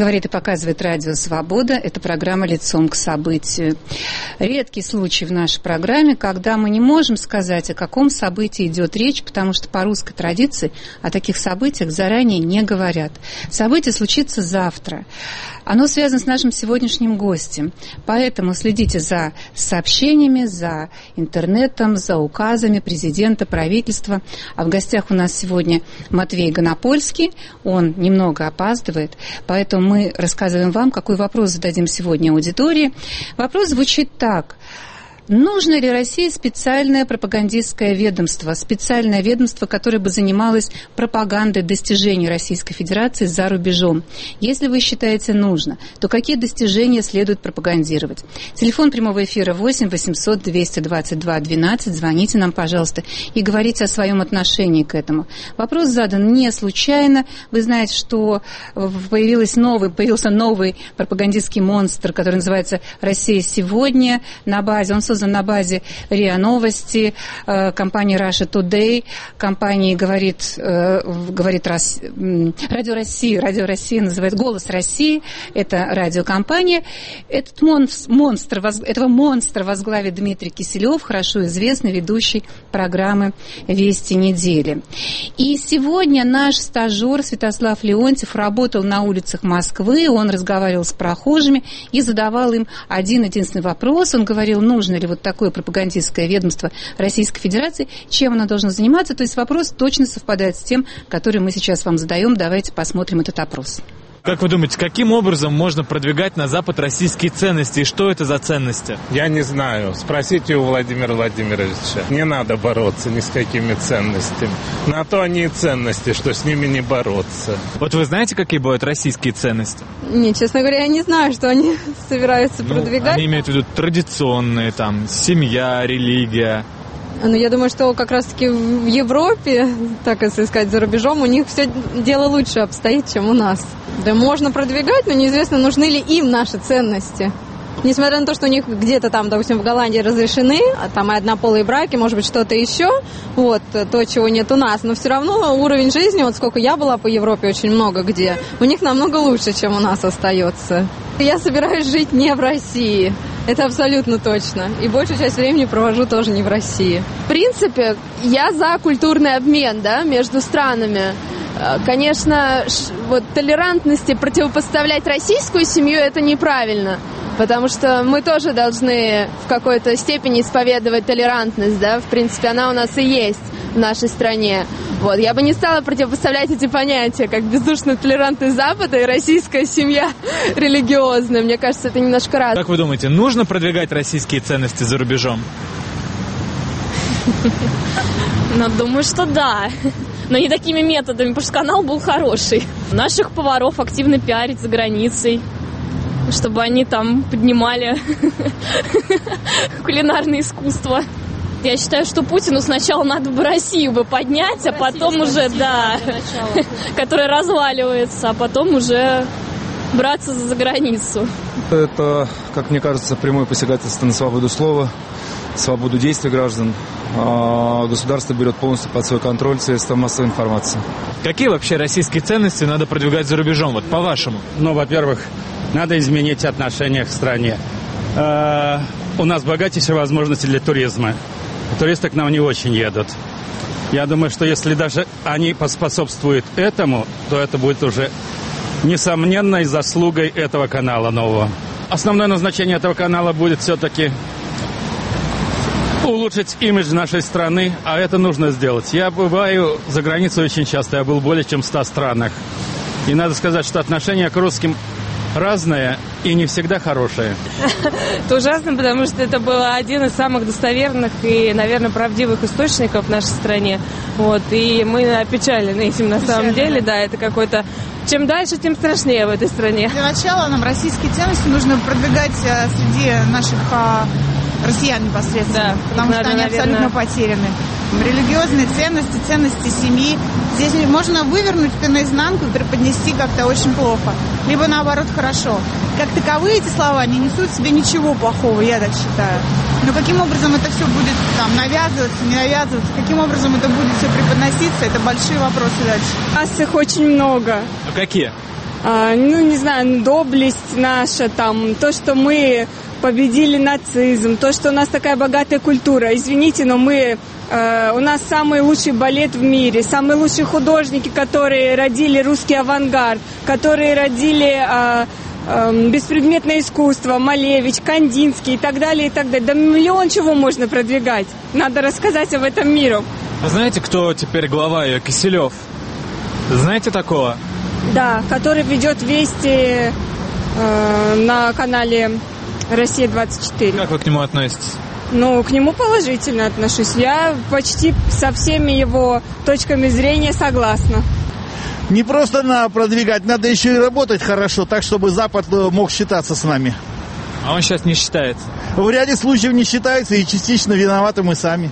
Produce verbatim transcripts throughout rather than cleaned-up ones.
Говорит и показывает радио «Свобода». Это программа «Лицом к событию». Редкий случай в нашей программе, когда мы не можем сказать, о каком событии идет речь, потому что по русской традиции о таких событиях заранее не говорят. Событие случится завтра. Оно связано с нашим сегодняшним гостем. Поэтому следите за сообщениями, за интернетом, за указами президента, правительства. А в гостях у нас сегодня Матвей Гонопольский. Он немного опаздывает, поэтому мы рассказываем вам, какой вопрос зададим сегодня аудитории. Вопрос звучит так. Нужно ли России специальное пропагандистское ведомство, специальное ведомство, которое бы занималось пропагандой достижений Российской Федерации за рубежом? Если вы считаете нужно, то какие достижения следует пропагандировать? Телефон прямого эфира восемь восемьсот двести двадцать два двенадцать. Звоните нам, пожалуйста, и говорите о своем отношении к этому. Вопрос задан не случайно. Вы знаете, что появился новый, появился новый пропагандистский монстр, который называется «Россия сегодня». На базе, он создан на базе РИА Новости, э, компании Russia Today, компании говорит, э, говорит Рос... Радио России, Радио России называется «Голос России», это радиокомпания. Этот монстр, монстр, этого монстра возглавит Дмитрий Киселев, хорошо известный ведущий программы «Вести недели». И сегодня наш стажер Святослав Леонтьев работал на улицах Москвы, он разговаривал с прохожими и задавал им один-единственный вопрос. Он говорил, нужно ли вот такое пропагандистское ведомство Российской Федерации, чем оно должно заниматься. То есть вопрос точно совпадает с тем, который мы сейчас вам задаем. Давайте посмотрим этот опрос. Как вы думаете, каким образом можно продвигать на Запад российские ценности? И что это за ценности? Я не знаю. Спросите у Владимира Владимировича. Не надо бороться ни с какими ценностями. На то они и ценности, что с ними не бороться. Вот вы знаете, какие бывают российские ценности? Не, честно говоря, я не знаю, что они собираются ну, продвигать. Они имеют в виду традиционные, там, семья, религия. Ну, я думаю, что как раз-таки в Европе, так если сказать, за рубежом, у них все дело лучше обстоит, чем у нас. Да можно продвигать, но неизвестно, нужны ли им наши ценности. Несмотря на то, что у них где-то там, допустим, в Голландии разрешены, а там и однополые браки, может быть, что-то еще, вот, то, чего нет у нас. Но все равно уровень жизни, вот сколько я была по Европе, очень много где, у них намного лучше, чем у нас остается. Я собираюсь жить не в России. Это абсолютно точно. И большую часть времени провожу тоже не в России. В принципе, я за культурный обмен, да, между странами. Конечно, вот толерантности противопоставлять российскую семью – это неправильно. Потому что мы тоже должны в какой-то степени исповедовать толерантность, да, в принципе, она у нас и есть в нашей стране. Вот, я бы не стала противопоставлять эти понятия, как бездушно толерантный Запад и российская семья религиозная. Мне кажется, это немножко разное. Как вы думаете, нужно продвигать российские ценности за рубежом? Ну, думаю, что да. Но не такими методами, потому что канал был хороший. Наших поваров активно пиарить за границей, чтобы они там поднимали кулинарное искусство. Я считаю, что Путину сначала надо бы Россию бы поднять, а потом уже, да, которая разваливается, а потом уже браться за границу. Это, как мне кажется, прямое посягательство на свободу слова, свободу действий граждан. Государство берет полностью под свой контроль средства массовой информации. Какие вообще российские ценности надо продвигать за рубежом, вот по-вашему? Ну, во-первых, надо изменить отношение к стране. Э-э- у нас богатейшие возможности для туризма. Туристы к нам не очень едут. Я думаю, что если даже они поспособствуют этому, то это будет уже несомненной заслугой этого канала нового. Основное назначение этого канала будет все-таки улучшить имидж нашей страны, а это нужно сделать. Я бываю за границей очень часто, я был более чем в ста странах. И надо сказать, что отношение к русским разное и не всегда хорошее. Это ужасно, потому что это был один из самых достоверных и, наверное, правдивых источников в нашей стране. Вот, и мы опечалены этим на самом деле. Да, это какой-то... Чем дальше, тем страшнее в этой стране. Для начала нам российские ценности нужно продвигать среди наших россиян непосредственно, да, потому что надо, они абсолютно наверное... потеряны. Религиозные ценности, ценности семьи. Здесь можно вывернуть это наизнанку и преподнести как-то очень плохо. Либо наоборот хорошо. Как таковые эти слова не несут в себе ничего плохого, я так считаю. Но каким образом это все будет там навязываться, не навязываться, каким образом это будет все преподноситься, это большие вопросы дальше. У нас их очень много. А какие? ну, не знаю, доблесть наша, там, то, что мы победили нацизм, то, что у нас такая богатая культура. Извините, но мы, э, у нас самый лучший балет в мире, самые лучшие художники, которые родили русский авангард, которые родили э, э, беспредметное искусство, Малевич, Кандинский и так далее, и так далее. Да миллион чего можно продвигать. Надо рассказать об этом миру. А знаете, кто теперь глава ее? Киселев. Знаете такого? Да, который ведет вести э, на канале Россия двадцать четыре. Как вы к нему относитесь? Ну, к нему положительно отношусь. Я почти со всеми его точками зрения согласна. Не просто надо продвигать, надо еще и работать хорошо, так, чтобы Запад мог считаться с нами. А он сейчас не считается? В ряде случаев не считается, и частично виноваты мы сами.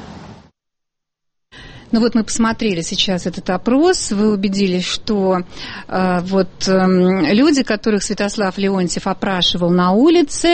Ну вот мы посмотрели сейчас этот опрос, вы убедились, что э, вот э, люди, которых Святослав Леонтьев опрашивал на улице,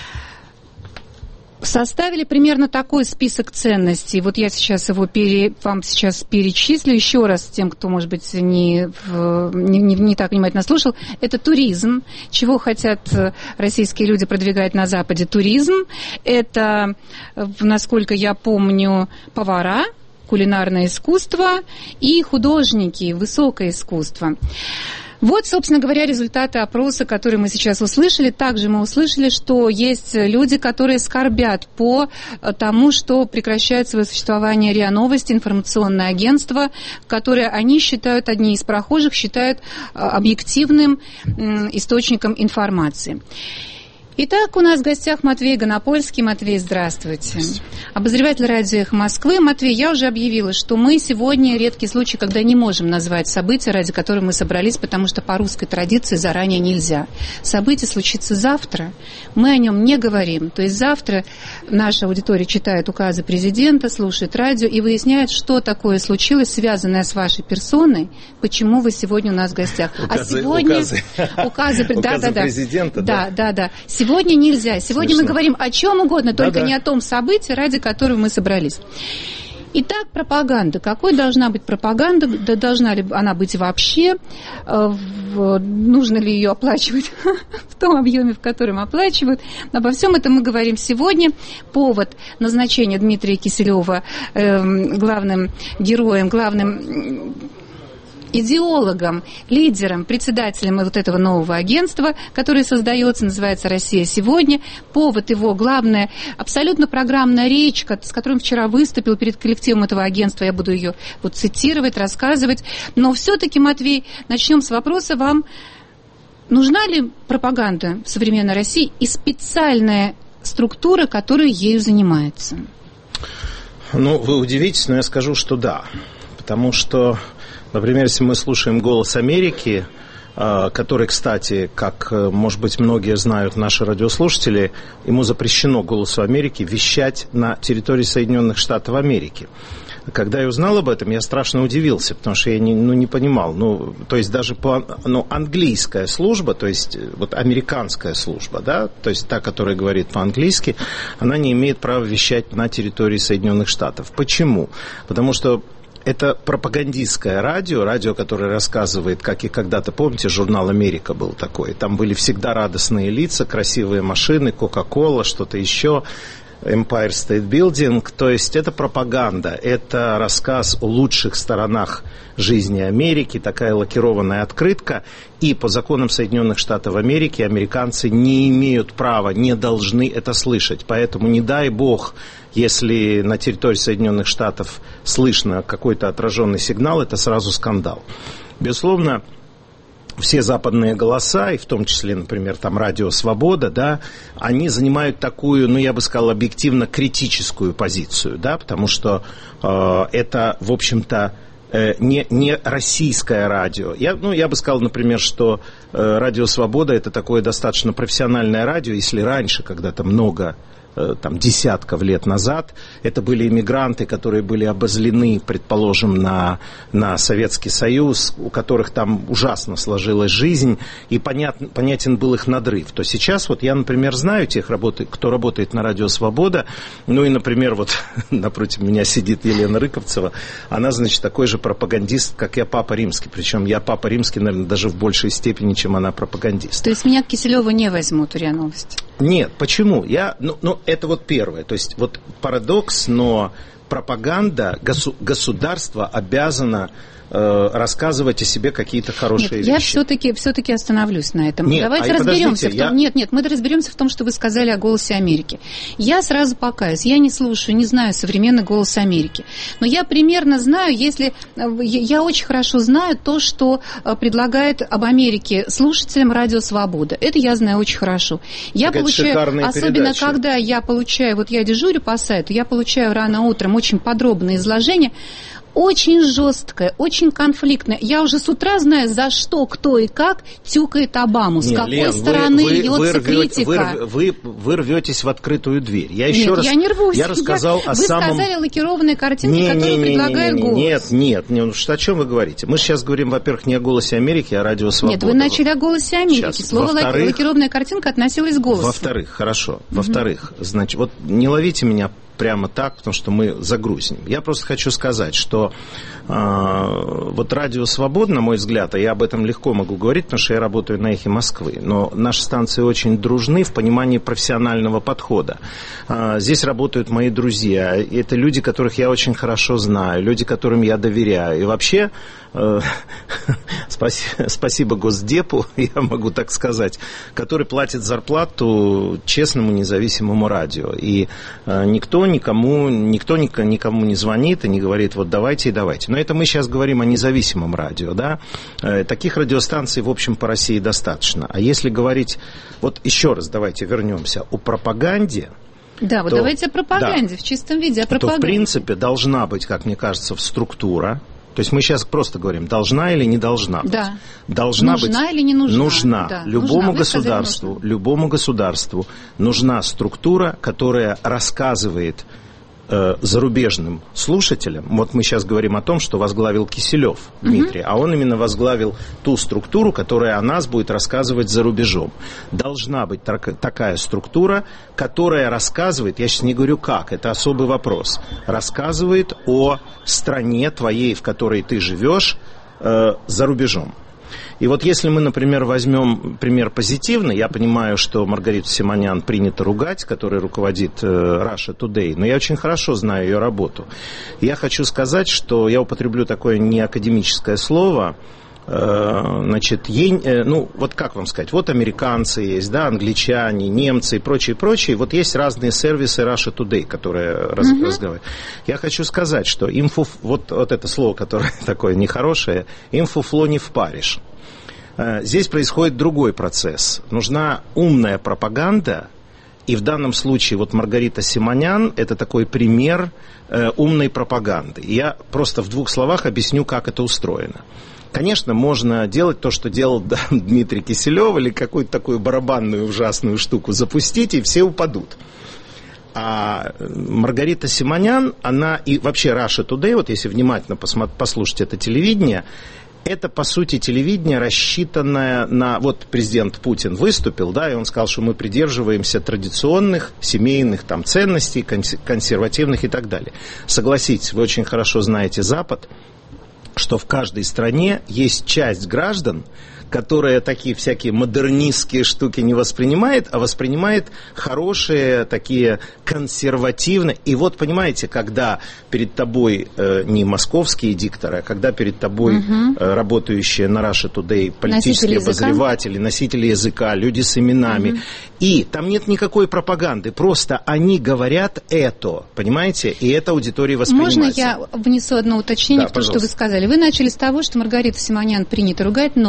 составили примерно такой список ценностей. Вот я сейчас его пере, вам сейчас перечислю еще раз тем, кто, может быть, не, не, не, не так внимательно слушал. Это туризм. Чего хотят российские люди продвигать на Западе? Туризм. Это, насколько я помню, повара, кулинарное искусство и художники, высокое искусство. Вот, собственно говоря, результаты опроса, которые мы сейчас услышали. Также мы услышали, что есть люди, которые скорбят по тому, что прекращает свое существование РИА Новости, информационное агентство, которое они считают, одни из прохожих считают объективным источником информации. Итак, у нас в гостях Матвей Гонопольский. Матвей, здравствуйте. здравствуйте. Обозреватель радио «Эхо Москвы». Матвей, я уже объявила, что мы сегодня редкий случай, когда не можем назвать события, ради которых мы собрались, потому что по русской традиции заранее нельзя. Событие случится завтра, мы о нем не говорим. То есть завтра наша аудитория читает указы президента, слушает радио и выясняет, что такое случилось, связанное с вашей персоной, почему вы сегодня у нас в гостях. Указы, а сегодня... Указы, указы, указы да, да, президента, да. Да, да, да. Сегодня нельзя. Сегодня Смешно. мы говорим о чем угодно, только Да-да. не о том событии, ради которого мы собрались. Итак, пропаганда. Какой должна быть пропаганда? Да должна ли она быть вообще? Нужно ли ее оплачивать в том объеме, в котором оплачивают? Обо всем этом мы говорим сегодня. Повод назначения Дмитрия Киселева главным героем, главным идеологом, лидером, председателем вот этого нового агентства, которое создается, называется «Россия сегодня». Повод его, главная, абсолютно программная речь, с которой вчера выступил перед коллективом этого агентства. Я буду ее вот цитировать, рассказывать. Но все-таки, Матвей, начнем с вопроса вам. Нужна ли пропаганда в современной России и специальная структура, которая ею занимается? Ну, вы удивитесь, но я скажу, что да. Потому что, например, если мы слушаем «Голос Америки», который, кстати, как, может быть, многие знают наши радиослушатели, ему запрещено «Голосу Америки» вещать на территории Соединенных Штатов Америки. Когда я узнал об этом, я страшно удивился, потому что я не, ну, не понимал. Ну, то есть даже по, ну, английская служба, то есть вот американская служба, да, то есть та, которая говорит по-английски, она не имеет права вещать на территории Соединенных Штатов. Почему? Потому что это пропагандистское радио, радио, которое рассказывает, как и когда-то, помните, журнал «Америка» был такой. Там были всегда радостные лица, красивые машины, Кока-Кола, что-то еще, Empire State Building. То есть это пропаганда, это рассказ о лучших сторонах жизни Америки, такая лакированная открытка. И по законам Соединенных Штатов Америки американцы не имеют права, не должны это слышать. Поэтому не дай бог, если на территории Соединенных Штатов слышно какой-то отраженный сигнал, это сразу скандал. Безусловно, все западные голоса, и в том числе, например, там Радио Свобода, да, они занимают такую, ну, я бы сказал, объективно критическую позицию, да, потому что э, это, в общем-то, э, не, не российское радио. Я, ну, я бы сказал, например, что э, Радио Свобода — это такое достаточно профессиональное радио, если раньше, когда-то много там, десятков лет назад. Это были иммигранты, которые были обозлены, предположим, на, на Советский Союз, у которых там ужасно сложилась жизнь, и понят, понятен был их надрыв. То сейчас вот я, например, знаю тех, кто работает на Радио Свобода, ну и, например, вот напротив меня сидит Елена Рыковцева, она, значит, такой же пропагандист, как я, Папа Римский, причем я Папа Римский, наверное, даже в большей степени, чем она пропагандист. То есть меня к Киселеву не возьмут, РИА Новости? Нет, почему? Я, ну, ну, это вот первое. То есть вот парадокс, но пропаганда, госу- государство обязано э, рассказывать о себе какие-то хорошие нет, вещи. Я все-таки, все-таки остановлюсь на этом. Нет, Давайте а разберемся в том. Я... Нет, нет, мы разберемся в том, что вы сказали о «Голосе Америки». Я сразу покаюсь. Я не слушаю, не знаю современный «Голос Америки». Но я примерно знаю, если... Я очень хорошо знаю то, что предлагает об Америке слушателям Радио Свобода. Это я знаю очень хорошо. Я так получаю, особенно передачи. Когда я получаю, вот я дежурю по сайту, я получаю рано утром очень подробное изложение, очень жесткое, очень конфликтное. Я уже с утра знаю, за что, кто и как тюкает Обаму, с Нет, какой Лен, стороны вы, льется вы, критика. Вы, вы, вы рветесь в открытую дверь. Я еще нет, раз, я не рвусь. Я рассказал я, о вы самом... сказали лакированные картинки, не, которые не, не, предлагает не, не, «Голос». Нет, нет, нет, что, о чем вы говорите? Мы сейчас говорим, во-первых, не о «Голосе Америки», а о Радио Свобода. Нет, вы начали о «Голосе Америки». Сейчас. Слово лакированная картинка относилась к «Голосу». Во-вторых, хорошо. Во-вторых, угу. значит, вот не ловите меня прямо так, потому что мы загрузнем. Я просто хочу сказать, что э, вот Радио Свобода, на мой взгляд, а я об этом легко могу говорить, потому что я работаю на «Эхе Москвы», но наши станции очень дружны в понимании профессионального подхода. Э, здесь работают мои друзья, это люди, которых я очень хорошо знаю, люди, которым я доверяю. И вообще, э, спасибо, спасибо Госдепу, я могу так сказать, который платит зарплату честному независимому радио. И э, никто никому, никто никому не звонит и не говорит, вот давайте и давайте. Но это мы сейчас говорим о независимом радио, да. Таких радиостанций, в общем, по России достаточно. А если говорить, вот еще раз давайте вернемся о пропаганде. Да, вот то, давайте о пропаганде, да, в чистом виде, о пропаганде. То, в принципе, должна быть, как мне кажется, структура. То есть мы сейчас просто говорим, должна или не должна быть. Да. Должна нужна быть, или не нужна. Нужна. Да. Любому нужна. государству, Сказали, любому государству нужна структура, которая рассказывает э, зарубежным слушателям. Вот мы сейчас говорим о том, что возглавил Киселев Дмитрий, угу. а он именно возглавил ту структуру, которая о нас будет рассказывать за рубежом. Должна быть так, такая структура, которая рассказывает, я сейчас не говорю как, это особый вопрос, рассказывает о стране твоей, в которой ты живешь, э, за рубежом. И вот если мы, например, возьмем пример позитивный, я понимаю, что Маргариту Симонян принято ругать, которая руководит Russia Today, но я очень хорошо знаю ее работу. Я хочу сказать, что я употреблю такое неакадемическое слово, значит, ей, ну, вот как вам сказать, вот американцы есть, да, англичане, немцы и прочее, прочее, вот есть разные сервисы Russia Today, которые mm-hmm. раз, разговаривают. Я хочу сказать, что инфо, вот, вот это слово, которое такое нехорошее, инфофло не впаришь. Здесь происходит другой процесс. Нужна умная пропаганда, и в данном случае вот Маргарита Симонян – это такой пример э, умной пропаганды. Я просто в двух словах объясню, как это устроено. Конечно, можно делать то, что делал да, Дмитрий Киселев, или какую-то такую барабанную ужасную штуку запустить, и все упадут. А Маргарита Симонян, она и вообще Russia Today, вот если внимательно посмотри, послушать это телевидение, это, по сути, телевидение, рассчитанное на... Вот президент Путин выступил, да, и он сказал, что мы придерживаемся традиционных семейных там, ценностей, консервативных и так далее. Согласитесь, вы очень хорошо знаете Запад, что в каждой стране есть часть граждан, которая такие всякие модернистские штуки не воспринимает, а воспринимает хорошие, такие консервативные. И вот, понимаете, когда перед тобой э, не московские дикторы, а когда перед тобой угу. э, работающие на Russia Today политические носители обозреватели, языка. носители языка, люди с именами, угу. и там нет никакой пропаганды, просто они говорят это, понимаете, и это аудитория воспринимается. Можно я внесу одно уточнение да, в то, пожалуйста. Что вы сказали? Вы начали с того, что Маргарита Симонян принято ругать, но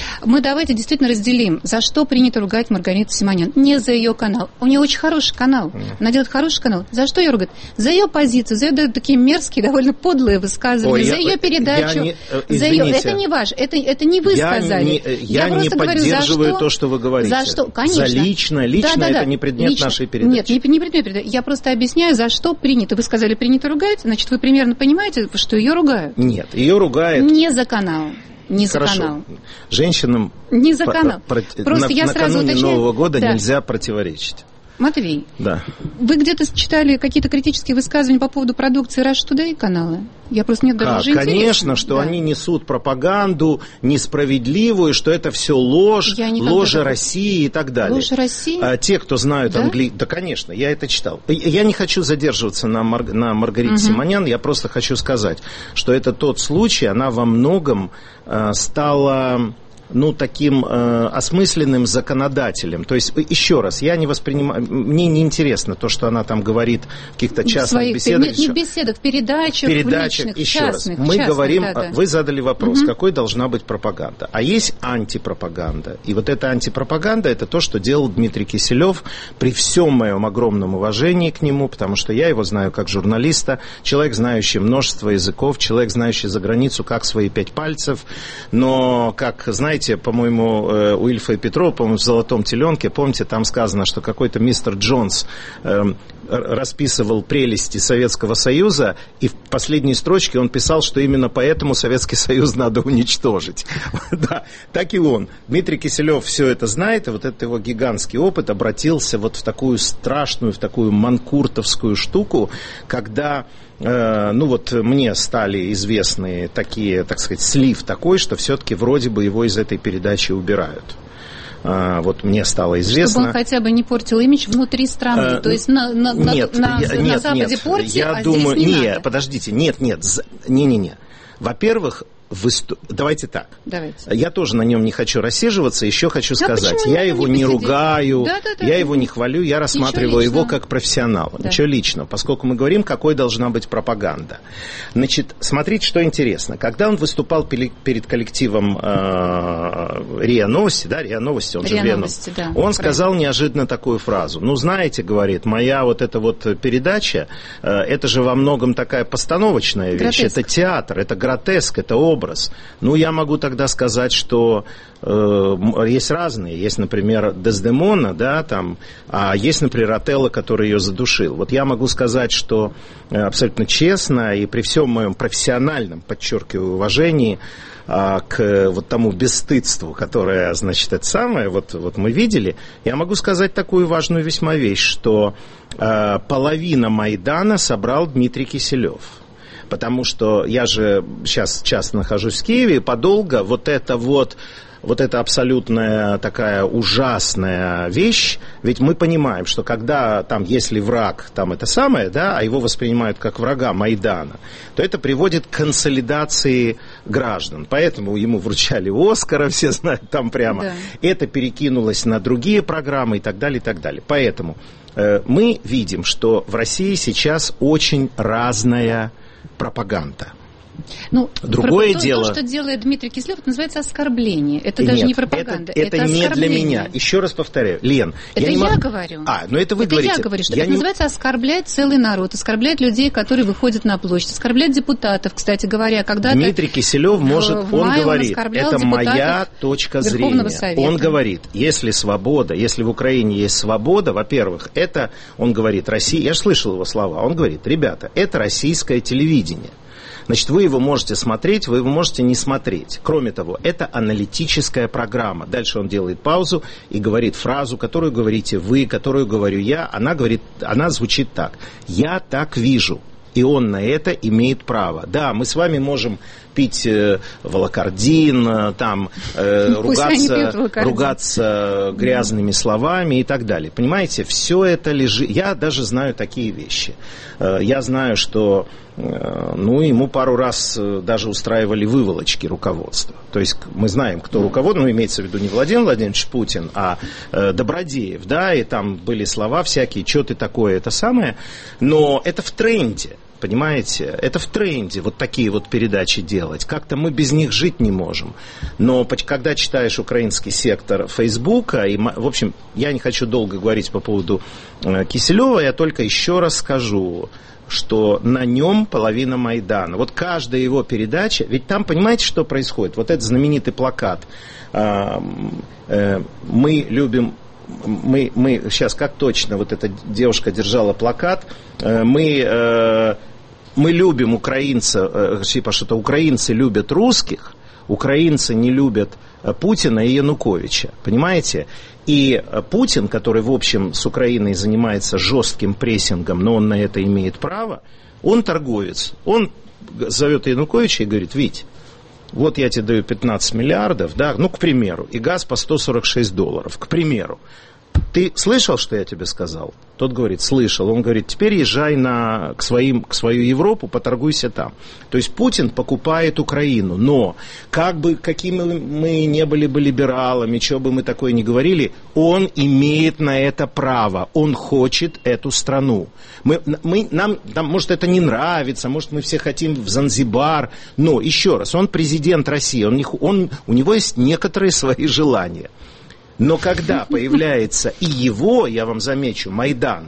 Мы давайте действительно разделим, за что принято ругать Маргариту Симонян. Не за ее канал. У нее очень хороший канал. Она делает хороший канал. За что ее ругают? За ее позицию, за ее такие мерзкие, довольно подлые высказывания, Ой, за я, ее передачу. Не, за ее... Это не важно. Это, это не вы я сказали. Не, я я не поддерживаю говорю, то, что вы говорите. За что? Конечно. За личное. Личное да, да, да. это не предмет Лично. нашей передачи. Нет, не, не предмет передачи. Я просто объясняю, за что принято. Вы сказали, принято ругать, значит, вы примерно понимаете, что ее ругают. Нет, ее ругают. Не за канал. Не за Хорошо. канал. Женщинам не за канал. Про, Просто на, я сразу накануне уточняю. Нового года да. нельзя противоречить. Матвей, да. вы где-то читали какие-то критические высказывания по поводу продукции Rush Today канала? Я просто нет даже а, Конечно, что да. они несут пропаганду несправедливую, что это все ложь, ложа России и так далее. Ложь России? А, те, кто знают да? английский... Да, конечно, я это читал. Я не хочу задерживаться на, Мар... на Маргарите угу. Симонян, я просто хочу сказать, что это тот случай, она во многом э, стала... ну, таким э, осмысленным законодателем. То есть, еще раз, я не воспринимаю... Мне не интересно то, что она там говорит в каких-то частных своих, беседах. Не, не в беседах, в передачах, в передачах в личных, еще частных. раз, мы частных, говорим... Да, да. Вы задали вопрос, угу. какой должна быть пропаганда. А есть антипропаганда. И вот эта антипропаганда, это то, что делал Дмитрий Киселев, при всем моем огромном уважении к нему, потому что я его знаю как журналиста, человек, знающий множество языков, человек, знающий за границу как свои пять пальцев, но, как, знаете, по-моему, у Ильфа и Петрова, по-моему, в «Золотом теленке», помните, там сказано, что какой-то мистер Джонс э, расписывал прелести Советского Союза, и в последней строчке он писал, что именно поэтому Советский Союз надо уничтожить. Да, так и он. Дмитрий Киселев все это знает, и вот этот его гигантский опыт обратился вот в такую страшную, в такую манкуртовскую штуку, когда... Ну вот мне стали известны такие, так сказать, слив такой, что все-таки вроде бы его из этой передачи убирают. Вот мне стало известно. Чтобы он хотя бы не портил имидж внутри страны. А, То есть на, на, нет, на, я, на, нет, на Западе нет, портил, я а думаю, здесь не не, надо. подождите, нет, нет, не-не-не. Во-первых, Выступ... Давайте так. Давайте. Я тоже на нем не хочу рассиживаться, еще хочу да сказать. Я его не, не ругаю, да, да, да, я да. его не хвалю, я рассматриваю его как профессионала. Да. Ничего личного, поскольку мы говорим, какой должна быть пропаганда. Значит, смотрите, что интересно. Когда он выступал перед коллективом э, РИА Новости, да, РИА Новости, он РИА же Новости, да, он правильно. сказал неожиданно такую фразу. Ну, знаете, говорит, моя вот эта вот передача, э, это же во многом такая постановочная вещь. Гротеск. Это театр, это гротеск, это образ. Ну, я могу тогда сказать, что э, есть разные. Есть, например, Дездемона, да, там, а есть, например, Отелло, который ее задушил. Вот я могу сказать, что э, абсолютно честно и при всем моем профессиональном, подчеркиваю, уважении э, к вот тому бесстыдству, которое, значит, это самое, вот, вот мы видели, я могу сказать такую важную весьма вещь, что э, половина Майдана собрал Дмитрий Киселев. Потому что я же сейчас часто нахожусь в Киеве, и подолго вот это вот, вот эта абсолютная такая ужасная вещь, ведь мы понимаем, что когда там, если враг, там это самое, да, а его воспринимают как врага Майдана, то это приводит к консолидации граждан. Поэтому ему вручали Оскара, все знают там прямо. Да. Это перекинулось на другие программы и так далее, и так далее. Поэтому э, мы видим, что в России сейчас очень разная пропаганда. Ну, другое то, дело... То, что делает Дмитрий Киселев, это называется оскорбление. Это Нет, даже не пропаганда. Это, это, это не для меня. Еще раз повторяю, Лен. Это я, я мог... говорю. А, ну это вы это говорите. я говорю, что я это не... называется оскорблять целый народ, оскорблять людей, которые выходят на площадь, оскорблять депутатов, кстати говоря. Когда Дмитрий Киселев может, он говорит, это моя точка зрения. Совета. Он говорит, если свобода, если в Украине есть свобода, во-первых, это, он говорит, Россия, я же слышал его слова, он говорит, ребята, это российское телевидение. Значит, вы его можете смотреть, вы его можете не смотреть. Кроме того, это аналитическая программа. Дальше он делает паузу и говорит фразу, которую говорите вы, которую говорю я. Она говорит, она звучит так. Я так вижу. И он на это имеет право. Да, мы с вами можем пить э, волокордин, э, там, э, ругаться, ругаться грязными словами и так далее. Понимаете, все это лежит... Я даже знаю такие вещи. Э, я знаю, что э, ну, ему пару раз э, даже устраивали выволочки руководства. То есть мы знаем, кто руководит, ну, имеется в виду не Владимир Владимирович Путин, а э, Добродеев, да, и там были слова всякие, что ты такое, это самое. Но это в тренде. понимаете? Это в тренде, вот такие вот передачи делать. Как-то мы без них жить не можем. Но когда читаешь украинский сектор Фейсбука, и, в общем, я не хочу долго говорить по поводу Киселева, я только еще раз скажу, что на нем половина Майдана. Вот каждая его передача, ведь там, понимаете, что происходит? Вот этот знаменитый плакат «Мы любим...» Мы, мы сейчас, как точно, вот эта девушка держала плакат, мы, мы любим украинцев, типа что-то украинцы любят русских, украинцы не любят Путина и Януковича, понимаете? И Путин, который, в общем, с Украиной занимается жестким прессингом, но он на это имеет право, он торговец, он зовет Януковича и говорит: Вить, вот я тебе даю пятнадцать миллиардов, да, ну, к примеру, и газ по сто сорок шесть долларов, к примеру. Ты слышал, что я тебе сказал? Тот говорит: слышал. Он говорит: теперь езжай на, к, своим, к свою Европу, поторгуйся там. То есть Путин покупает Украину, но как бы, какими мы не были бы либералами, что бы мы такое ни говорили, он имеет на это право, он хочет эту страну. Мы, мы, нам, нам, может, это не нравится, может, мы все хотим в Занзибар, но, еще раз, он президент России, он, он, у него есть некоторые свои желания. Но когда появляется и его, я вам замечу, Майдан,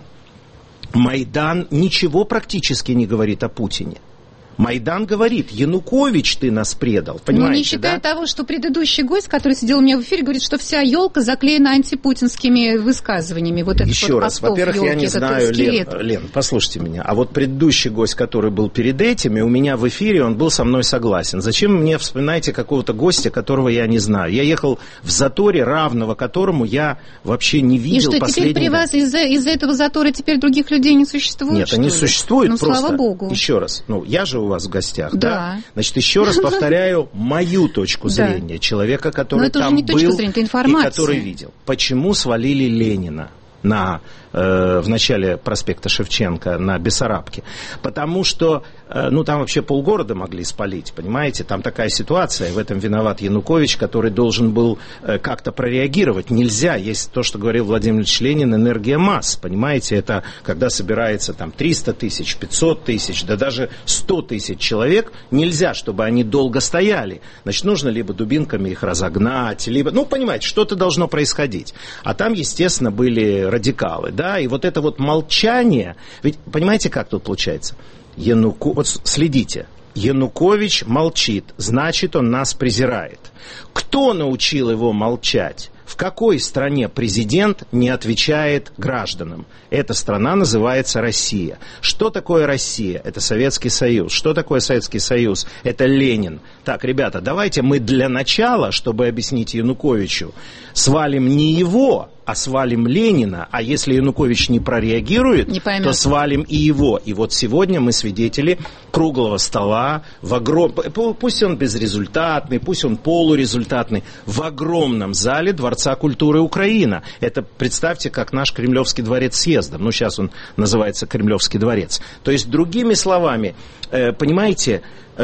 Майдан ничего практически не говорит о Путине. Майдан говорит: Янукович, ты нас предал, понимаете, ну, не считая да? того, что предыдущий гость, который сидел у меня в эфире, говорит, что вся елка заклеена антипутинскими высказываниями. Вот Еще вот раз, во-первых, елки, я не знаю, Лен, Лен, послушайте меня, а вот предыдущий гость, который был перед этими, у меня в эфире, он был со мной согласен. Зачем мне вспоминаете какого-то гостя, которого я не знаю? Я ехал в заторе, равного которому я вообще не видел. И что, теперь при вас из-за, из-за этого затора теперь других людей не существует? Нет, они существуют, ну, просто, слава богу. Еще раз, ну, я же у вас в гостях, да? Да. Значит, еще раз повторяю мою точку зрения, да. Человека, который там был зрения, это информация. И который видел. Почему свалили Ленина на, э, в начале проспекта Шевченко на Бессарабке? Потому что, э, ну, там вообще полгорода могли спалить, понимаете? Там такая ситуация, в этом виноват Янукович, который должен был э, как-то прореагировать. Нельзя, есть то, что говорил Владимир Ильич Ленин, энергия масс, понимаете? Это когда собирается там триста тысяч, пятьсот тысяч, да даже сто тысяч человек, нельзя, чтобы они долго стояли. Значит, нужно либо дубинками их разогнать, либо, ну, понимаете, что-то должно происходить. А там, естественно, были радикалы, да, и вот это вот молчание, ведь, понимаете, как тут получается? Януко... Вот следите, Янукович молчит, значит, он нас презирает. Кто научил его молчать? В какой стране президент не отвечает гражданам? Эта страна называется Россия. Что такое Россия? Это Советский Союз. Что такое Советский Союз? Это Ленин. Так, ребята, давайте мы для начала, чтобы объяснить Януковичу, свалим не его, а свалим Ленина, а если Янукович не прореагирует, не то свалим и его. И вот сегодня мы свидетели круглого стола, в огром... пусть он безрезультатный, пусть он полурезультатный, в огромном зале Дворца культуры Украина. Это, представьте, как наш Кремлевский дворец съездом. Ну, сейчас он называется Кремлевский дворец. То есть, другими словами, э, понимаете,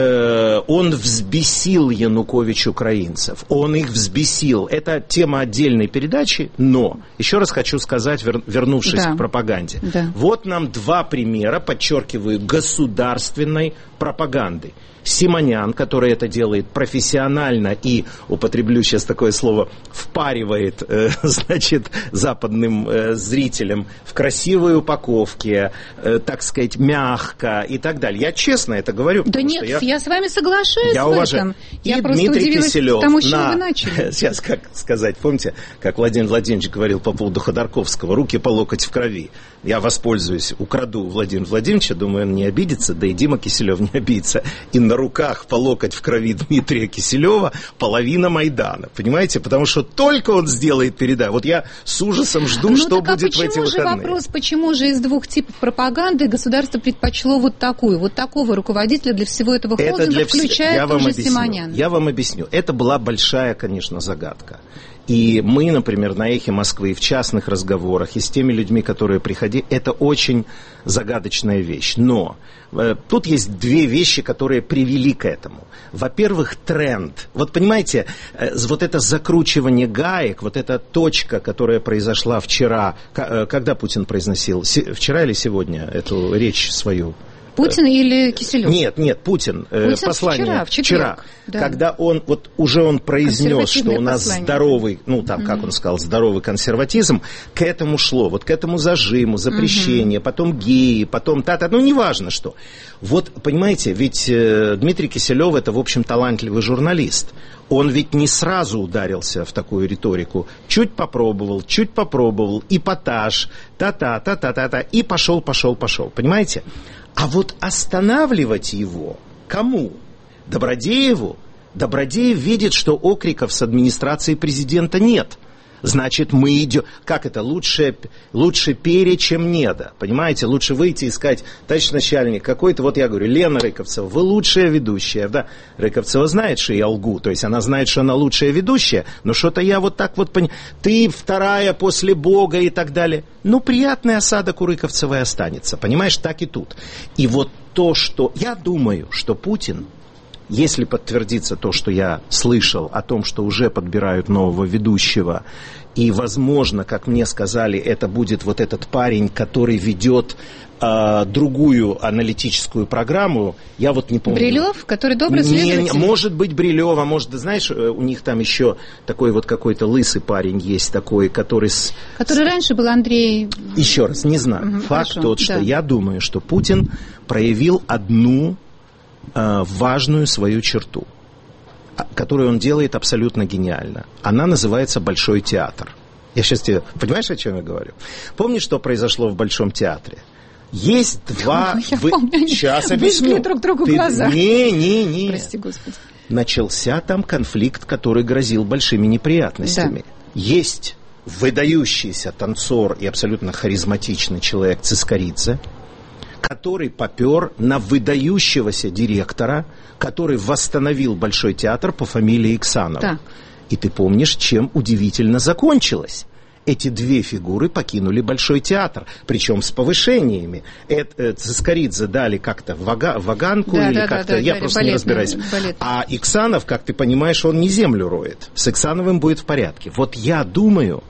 он взбесил Янукович украинцев, он их взбесил. Это тема отдельной передачи, но, еще раз хочу сказать, вер, вернувшись да. к пропаганде. Да. Вот нам два примера, подчеркиваю, государственной пропаганды. Симонян, который это делает профессионально и, употреблю сейчас такое слово, впаривает, э, значит, западным э, зрителям в красивой упаковке, э, так сказать, мягко и так далее. Я честно это говорю. Да нет, я, я с вами соглашаюсь я в уважаю. этом. И я просто Дмитрий удивилась Киселев тому, с чего на... вы начали. Сейчас, как сказать, помните, как Владимир Владимирович говорил по поводу Ходорковского, руки по локоть в крови. Я воспользуюсь, украду Владимира Владимировича, думаю, он не обидится, да и Дима Киселев не обидится. И на руках по локоть в крови Дмитрия Киселева половина Майдана, понимаете? Потому что только он сделает передачу. Вот я с ужасом жду, ну, что так, будет а в эти выходные. Же вопрос, почему же из двух типов пропаганды государство предпочло вот такую, вот такого руководителя для всего этого холдинга, это включая я тоже объясню. Симонян? Я вам объясню. Это была большая, конечно, загадка. И мы, например, на «Эхе Москвы» в частных разговорах и с теми людьми, которые приходили, это очень загадочная вещь. Но э, тут есть две вещи, которые привели к этому. Во-первых, тренд. Вот понимаете, э, вот это закручивание гаек, вот эта точка, которая произошла вчера, к, э, когда Путин произносил, се, вчера или сегодня эту речь свою? Путин или Киселев? Нет, нет, Путин. Путин послание вчера, в вчера, да. когда он, вот уже он произнес, что у нас послание. здоровый, ну там, mm-hmm. как он сказал, здоровый консерватизм, к этому шло, вот к этому зажиму, запрещение, mm-hmm. потом геи, потом та-та, ну неважно что. Вот, понимаете, ведь э, Дмитрий Киселев это, в общем, талантливый журналист. Он ведь не сразу ударился в такую риторику. Чуть попробовал, чуть попробовал, эпатаж, та-та, та-та-та-та, и пошел, пошел, пошел. Понимаете? А вот останавливать его кому? Добродееву? Добродеев видит, что окриков с администрацией президента нет. Значит, мы идем... Как это? Лучше, лучше пере, чем недо. Понимаете? Лучше выйти и сказать, товарищ начальник, какой-то... Вот я говорю, Лена Рыковцева, вы лучшая ведущая. Да? Рыковцева знает, что я лгу. То есть она знает, что она лучшая ведущая. Но что-то я вот так вот... Пон... Ты вторая после Бога и так далее. Ну, приятный осадок у Рыковцевой останется. Понимаешь? Так и тут. И вот то, что... Я думаю, что Путин... Если подтвердится то, что я слышал о том, что уже подбирают нового ведущего, и, возможно, как мне сказали, это будет вот этот парень, который ведет э, другую аналитическую программу, я вот не помню. Брилев, который добрый следователь? Не, может быть, Брилев, а может, знаешь, у них там еще такой вот какой-то лысый парень есть такой, который... С... Который раньше был Андрей... Еще раз, не знаю. Угу, Факт хорошо, тот, что да. я думаю, что Путин проявил одну... важную свою черту, которую он делает абсолютно гениально. Она называется Большой театр. Я сейчас тебе... Понимаешь, о чем я говорю? Помнишь, что произошло в Большом театре? Есть два... Я вы... помню, сейчас объясню. друг другу Ты... в глаза. Не, не, не. Прости, Господи. Начался там конфликт, который грозил большими неприятностями. Да. Есть выдающийся танцор и абсолютно харизматичный человек Цискоридзе, который попер на выдающегося директора, который восстановил Большой театр по фамилии Иксанов. Так. И ты помнишь, чем удивительно закончилось? Эти две фигуры покинули Большой театр, причем с повышениями. Цискоридзе дали как-то вага, ваганку да, или да, как-то, да, я да, просто балет, не разбираюсь. Балет. А Иксанов, как ты понимаешь, он не землю роет. С Иксановым будет в порядке. Вот я думаю...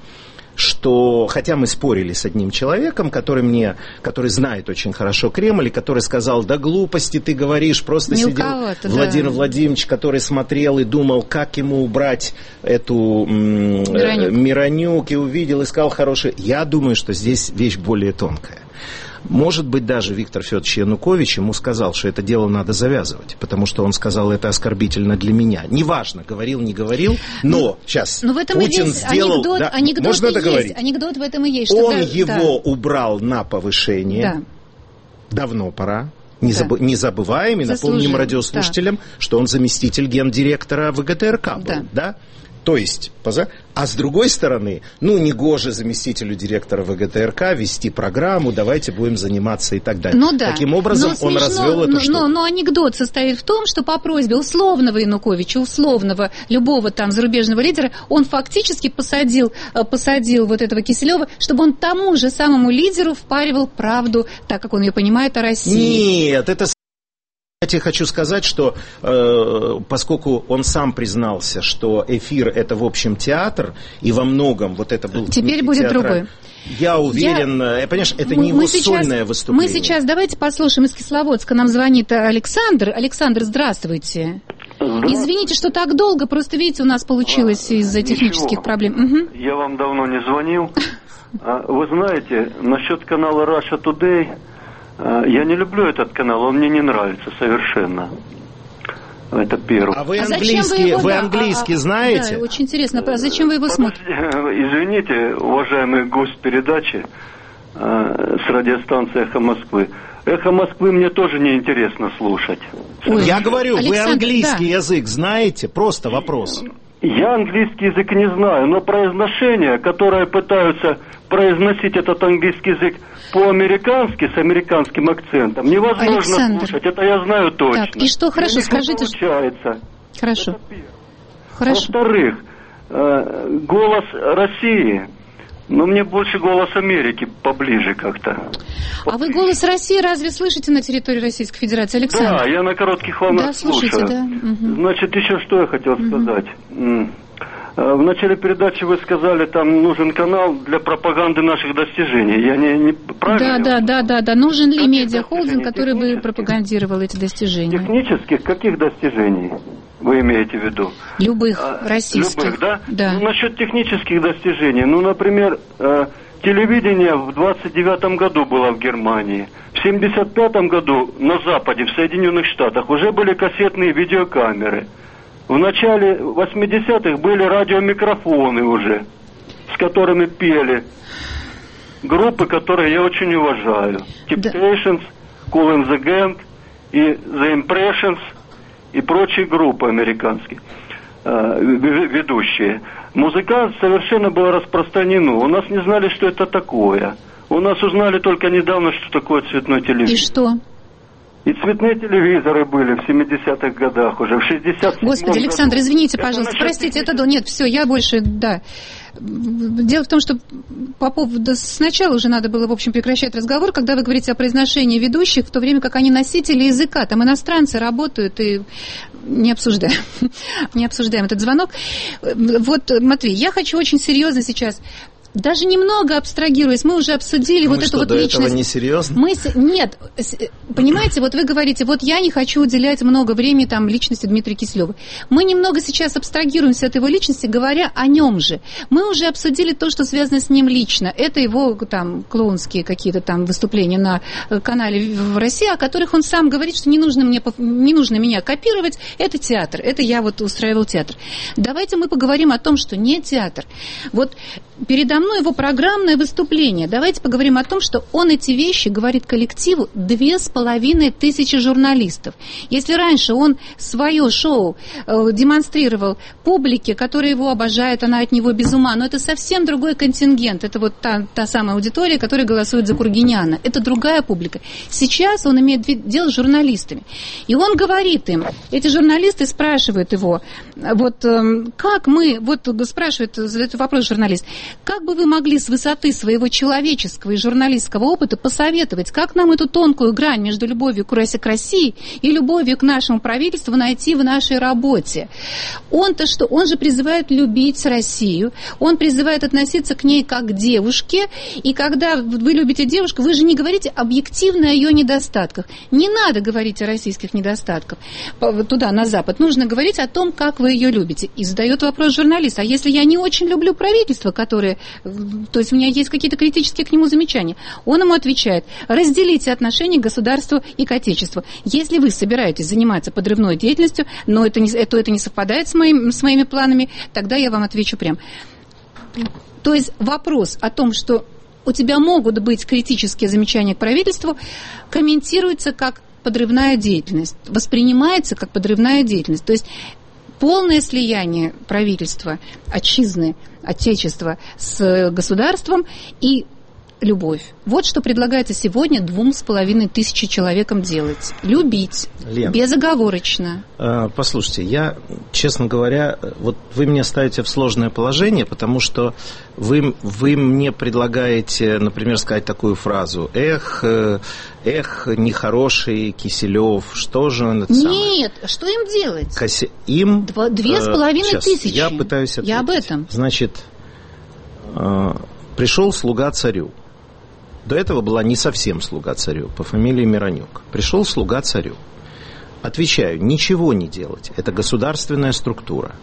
что, хотя мы спорили с одним человеком, который мне, который знает очень хорошо Кремль, и который сказал, да глупости ты говоришь, просто сидел Владимир да. Владимирович, который смотрел и думал, как ему убрать эту м- Миронюк. Миронюк, и увидел, и сказал хороший. Я думаю, что здесь вещь более тонкая. Может быть, даже Виктор Федорович Янукович ему сказал, что это дело надо завязывать, потому что он сказал, это оскорбительно для меня. Неважно, говорил, не говорил, но ну, сейчас но в этом Путин и есть сделал... Анекдот, да, анекдот можно и договорить? Есть. Анекдот в этом и есть. Что он да, его да. убрал на повышение. Да. Давно пора. Не, да. забы, не забываем и Заслужил. Напомним радиослушателям, да. что он заместитель гендиректора ВГТРК был, да? да? То есть, а с другой стороны, ну, негоже заместителю директора ВГТРК вести программу, давайте будем заниматься и так далее. Ну, да. Таким образом, но он смешно, развел эту но, штуку. Но, но анекдот состоит в том, что по просьбе условного Януковича, условного любого там зарубежного лидера, он фактически посадил, посадил вот этого Киселева, чтобы он тому же самому лидеру впаривал правду, так как он ее понимает, о России. Нет, это... Я тебе хочу сказать, что э, поскольку он сам признался, что эфир это в общем театр, и во многом вот это был... Теперь будет театр, другой. Я уверен, я... понимаешь, это не мы его сейчас, сольное выступление. Мы сейчас, давайте послушаем из Кисловодска, нам звонит Александр. Александр, здравствуйте. здравствуйте. Извините, что так долго, просто видите, у нас получилось а, из-за технических проблем. Угу. Я вам давно не звонил. Вы знаете, насчет канала Russia Today... Я не люблю этот канал, он мне не нравится совершенно. Это первое. А вы а английский, вы, его, вы да, английский а, знаете? Да, очень интересно. А зачем вы его смотрите? Извините, уважаемый гость передачи с радиостанции «Эхо Москвы». «Эхо Москвы» мне тоже неинтересно слушать. Ой, я говорю, Александр, вы английский да. язык знаете? Просто вопрос. Я английский язык не знаю, но произношение, которое пытаются произносить этот английский язык по-американски, с американским акцентом, невозможно Александр. слушать. Это я знаю точно. Так, и что, хорошо, скажите... Получается. Хорошо. Хорошо. Во-вторых, голос России... Но мне больше голос Америки поближе как-то. А вы голос России разве слышите на территории Российской Федерации, Александр? Да, я на коротких волнах да, слушаю. Да, угу. Значит, еще что я хотел угу. сказать. В начале передачи вы сказали, там нужен канал для пропаганды наших достижений. Я не, не правильно? Да, да, да, да, да. Нужен ли медиахолдинг, который бы пропагандировал эти достижения? Технических? Каких достижений вы имеете в виду? Любых, а, российских. Любых, да? Да. Ну, насчет технических достижений. Ну, например, э, телевидение в двадцать девятом году было в Германии. В семьдесят пятом году на Западе, в Соединенных Штатах, уже были кассетные видеокамеры. В начале восьмидесятых были радиомикрофоны уже, с которыми пели группы, которые я очень уважаю. Temptations, Kool and the Gang и The Impressions и прочие группы американские, э, ведущие. Музыка совершенно была распространена. У нас не знали, что это такое. У нас узнали только недавно, что такое цветной телевизор. И что? И цветные телевизоры были в семидесятых годах уже, в шестьдесят седьмом Господи, Александр, году. извините, Это пожалуйста, насчет... простите, это... Нет, все, я больше, да. Дело в том, что по поводу... Сначала уже надо было, в общем, прекращать разговор, когда вы говорите о произношении ведущих, в то время как они носители языка. Там иностранцы работают, и не обсуждаем. Не обсуждаем этот звонок. Вот, Матвей, я хочу очень серьезно сейчас... Даже немного абстрагируясь, мы уже обсудили мы вот что, эту вот до личность. Этого не серьезно? Мы... Нет, понимаете, вот вы говорите, вот я не хочу уделять много времени там личности Дмитрия Киселева. Мы немного сейчас абстрагируемся от его личности, говоря о нем же. Мы уже обсудили то, что связано с ним лично. Это его там клоунские какие-то там выступления на канале в России, о которых он сам говорит, что не нужно, мне, не нужно меня копировать. Это театр, это я вот устраивал театр. Давайте мы поговорим о том, что не театр. Вот передо мной его программное выступление. Давайте поговорим о том, что он эти вещи говорит коллективу две с половиной тысячи журналистов. Если раньше он свое шоу э, демонстрировал публике, которая его обожает, она от него без ума, но это совсем другой контингент. Это вот та, та самая аудитория, которая голосует за Кургиняна. Это другая публика. Сейчас он имеет дело с журналистами. И он говорит им, эти журналисты спрашивают его, вот э, как мы, вот спрашивает, задает вопрос журналист, как бы вы могли с высоты своего человеческого и журналистского опыта посоветовать, как нам эту тонкую грань между любовью к России и любовью к нашему правительству найти в нашей работе? Он-то что? Он же призывает любить Россию, он призывает относиться к ней как к девушке, и когда вы любите девушку, вы же не говорите объективно о ее недостатках. Не надо говорить о российских недостатках туда, на Запад. Нужно говорить о том, как вы ее любите. И задает вопрос журналист, а если я не очень люблю правительство, которое... То есть у меня есть какие-то критические к нему замечания. Он ему отвечает, разделите отношения к государству и к отечеству. Если вы собираетесь заниматься подрывной деятельностью, но это не, это, это не совпадает с, моим, с моими планами, тогда я вам отвечу прям. То есть вопрос о том, что у тебя могут быть критические замечания к правительству, комментируется как подрывная деятельность, воспринимается как подрывная деятельность. То есть полное слияние правительства, отчизны, отечества с государством и любовь. Вот что предлагается сегодня двум с половиной тысячи человекам делать. Любить. Лен, безоговорочно. Э, послушайте, я, честно говоря, вот вы меня ставите в сложное положение, потому что вы, вы мне предлагаете, например, сказать такую фразу: эх, эх, нехороший Киселев, что же он... Это Нет, самое? Что им делать? Коси... Им... Два, две с половиной э, тысячи. Я пытаюсь ответить. Я об этом. Значит, э, пришел слуга царю. До этого была не совсем слуга царю, по фамилии Миронюк. Пришел слуга царю. Отвечаю, ничего не делать. Это государственная структура.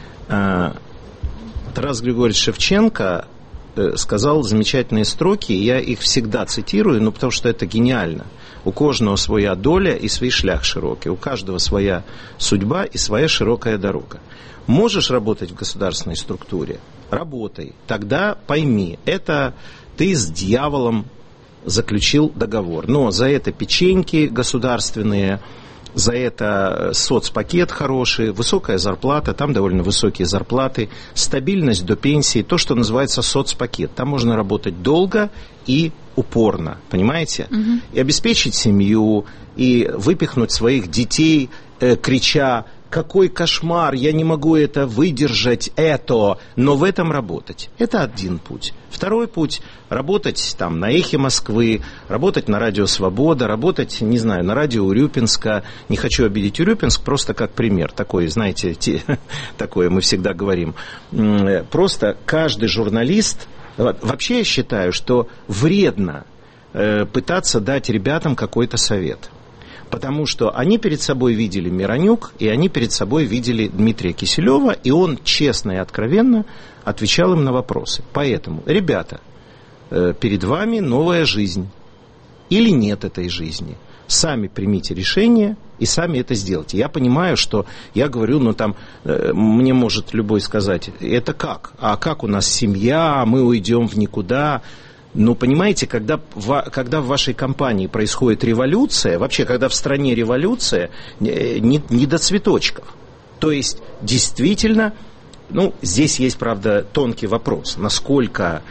Тарас Григорьевич Шевченко сказал замечательные строки, и я их всегда цитирую, ну, потому что это гениально. У каждого своя доля и свой шлях широкий. У каждого своя судьба и своя широкая дорога. Можешь работать в государственной структуре? Работай. Тогда пойми, это... Ты с дьяволом заключил договор. Но за это печеньки государственные, за это соцпакет хороший, высокая зарплата, там довольно высокие зарплаты, стабильность до пенсии, то, что называется соцпакет. Там можно работать долго и упорно, понимаете? Угу. И обеспечить семью, и выпихнуть своих детей, э, крича: какой кошмар, я не могу это выдержать, это, но в этом работать. Это один путь. Второй путь – работать там на «Эхе Москвы», работать на радио «Свобода», работать, не знаю, на радио Урюпинска. Не хочу обидеть Урюпинск, просто как пример. Такой, знаете, те, такое мы всегда говорим. Просто каждый журналист… Вообще я считаю, что вредно пытаться дать ребятам какой-то совет. Потому что они перед собой видели Миронюк, и они перед собой видели Дмитрия Киселева, и он честно и откровенно отвечал им на вопросы. Поэтому, ребята, перед вами новая жизнь. Или нет этой жизни. Сами примите решение и сами это сделайте. Я понимаю, что я говорю, ну там, мне может любой сказать, это как? А как у нас семья, мы уйдем в никуда? Но понимаете, когда в, когда в вашей компании происходит революция, вообще, когда в стране революция, не, не до цветочков. То есть, действительно, ну, здесь есть, правда, тонкий вопрос, насколько...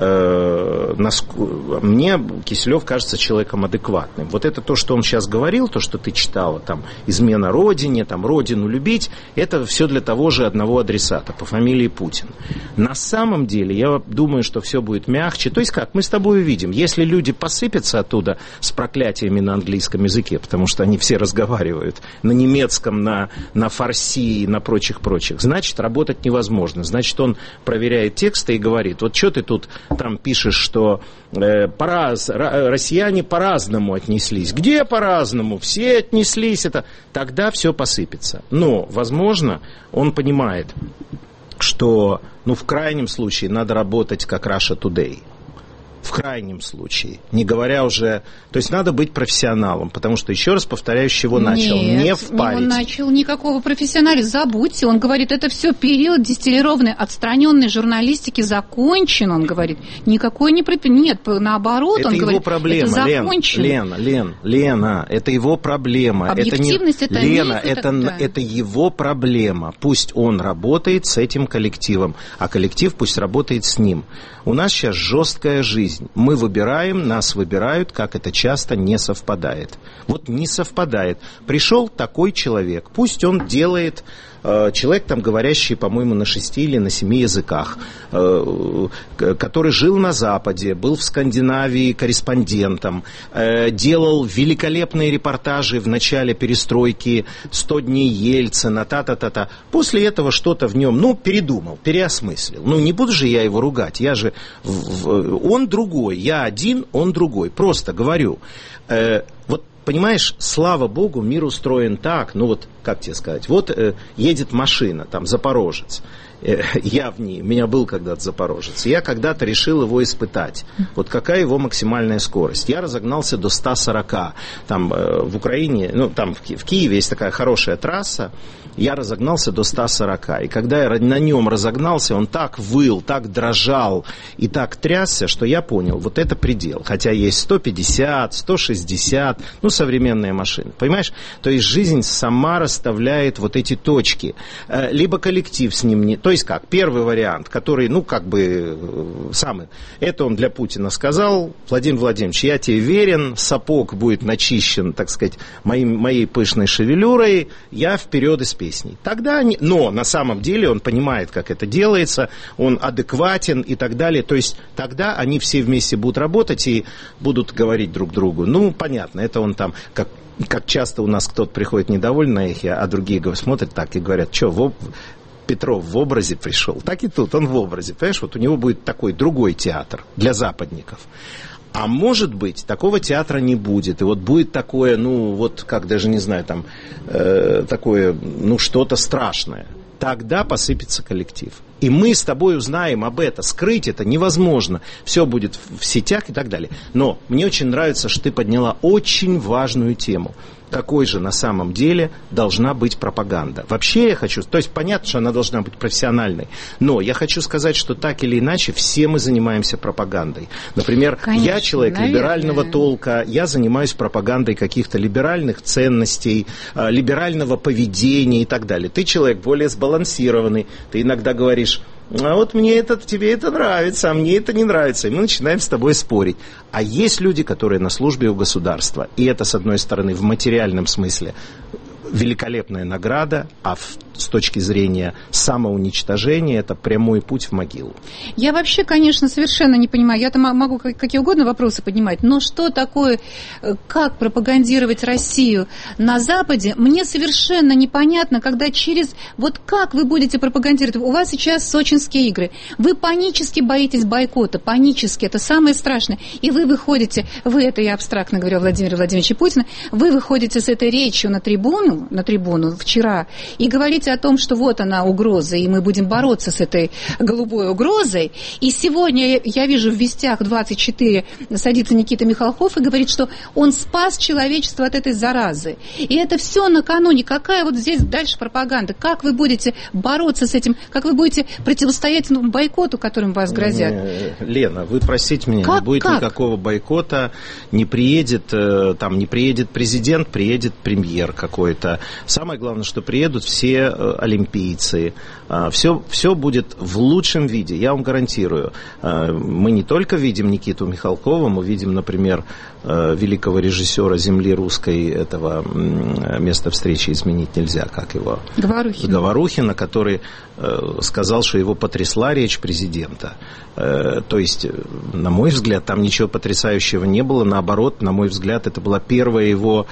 Мне Киселев кажется человеком адекватным. Вот это то, что он сейчас говорил, то, что ты читала, там, измена родине, там, родину любить, это все для того же одного адресата по фамилии Путин. На самом деле, я думаю, что все будет мягче. То есть как, мы с тобой увидим, если люди посыпятся оттуда с проклятиями на английском языке, потому что они все разговаривают на немецком, на, на фарси и на прочих-прочих, значит, работать невозможно. Значит, он проверяет тексты и говорит, вот что ты тут там пишешь, что э, пораз, россияне по-разному отнеслись. Где по-разному? Все отнеслись. Это... Тогда все посыпется. Но, возможно, он понимает, что, ну, в крайнем случае надо работать как Russia Today. В крайнем случае. Не говоря уже... То есть надо быть профессионалом, потому что, еще раз повторяю, с чего начал. Нет, не впарить. Он начал никакого профессионализма. Забудьте. Он говорит, это все период дистиллированной, отстраненной журналистики закончен, он говорит. Никакой не... Нет, наоборот, это он его говорит, проблема, это закончено. Лена, Лена, Лена, это его проблема. Объективность это, не... это Лена, миф, это, это, да. это его проблема. Пусть он работает с этим коллективом, а коллектив пусть работает с ним. У нас сейчас жесткая жизнь. Мы выбираем, нас выбирают, как это часто не совпадает. Вот не совпадает. Пришел такой человек, пусть он делает... Человек, там, говорящий, по-моему, на шести или на семи языках, который жил на Западе, был в Скандинавии корреспондентом, делал великолепные репортажи в начале перестройки, сто дней Ельцина, та-та-та-та. После этого что-то в нем, ну, передумал, переосмыслил. Ну, не буду же я его ругать, я же... Он другой, я один, он другой. Просто говорю, вот, понимаешь, слава богу, мир устроен так, ну вот, как тебе сказать, вот э, едет машина, там, Запорожец, э, я в ней, у меня был когда-то Запорожец, я когда-то решил его испытать, вот какая его максимальная скорость, я разогнался до ста сорока, там, э, в Украине, ну, там, в, Ки- в Киеве есть такая хорошая трасса, я разогнался до ста сорока, и когда я на нем разогнался, он так выл, так дрожал и так трясся, что я понял, вот это предел, хотя есть сто пятьдесят, сто шестьдесят, ну, современные машины, понимаешь? То есть жизнь сама расставляет вот эти точки, либо коллектив с ним не... То есть как? Первый вариант, который, ну, как бы, самый, это он для Путина сказал, Владимир Владимирович, я тебе верен, сапог будет начищен, так сказать, моим, моей пышной шевелюрой, я вперед из песней. Тогда, не... но на самом деле он понимает, как это делается, он адекватен и так далее, то есть тогда они все вместе будут работать и будут говорить друг другу, ну, понятно, это он там, как, как часто у нас кто-то приходит недовольный на эхе, а другие смотрят так и говорят, что, в об... Петров в образе пришел. Так и тут, он в образе. Понимаешь, вот у него будет такой другой театр для западников. А может быть, такого театра не будет. И вот будет такое, ну, вот как даже не знаю, там, э, такое, ну, что-то страшное. Тогда посыпется коллектив. И мы с тобой узнаем об этом. Скрыть это невозможно. Все будет в сетях и так далее. Но мне очень нравится, что ты подняла очень важную тему. Какой же на самом деле должна быть пропаганда? Вообще я хочу... То есть понятно, что она должна быть профессиональной. Но я хочу сказать, что так или иначе все мы занимаемся пропагандой. Например, Конечно, я человек наверное. либерального толка. Я занимаюсь пропагандой каких-то либеральных ценностей, либерального поведения и так далее. Ты человек более сбалансированный. Ты иногда говоришь... А вот мне это, тебе это нравится, а мне это не нравится. И мы начинаем с тобой спорить. А есть люди, которые на службе у государства. И это, с одной стороны, в материальном смысле великолепная награда, а в, с точки зрения самоуничтожения это прямой путь в могилу. Я вообще, конечно, совершенно не понимаю, я-то могу какие угодно вопросы поднимать, но что такое, как пропагандировать Россию на Западе, мне совершенно непонятно, когда через... Вот как вы будете пропагандировать? У вас сейчас сочинские игры, вы панически боитесь бойкота, панически, это самое страшное, и вы выходите, вы, это я абстрактно говорю о Владимире Владимировиче Путине, вы выходите с этой речью на трибуну, на трибуну вчера, и говорите о том, что вот она угроза, и мы будем бороться с этой голубой угрозой. И сегодня я вижу в Вестях двадцать четыре садится Никита Михалков и говорит, что он спас человечество от этой заразы. И это все накануне. Какая вот здесь дальше пропаганда? Как вы будете бороться с этим? Как вы будете противостоять этому бойкоту, которым вас грозят? Лена, вы простите меня, как, не будет как? никакого бойкота, не приедет, там, не приедет президент, приедет премьер какой-то. Самое главное, что приедут все олимпийцы. Все, все будет в лучшем виде, я вам гарантирую. Мы не только видим Никиту Михалкова, мы видим, например, великого режиссера «Земли русской», этого места встречи изменить нельзя, как его? Говорухина. Говорухина, который сказал, что его потрясла речь президента. То есть, на мой взгляд, там ничего потрясающего не было. Наоборот, на мой взгляд, это была первая его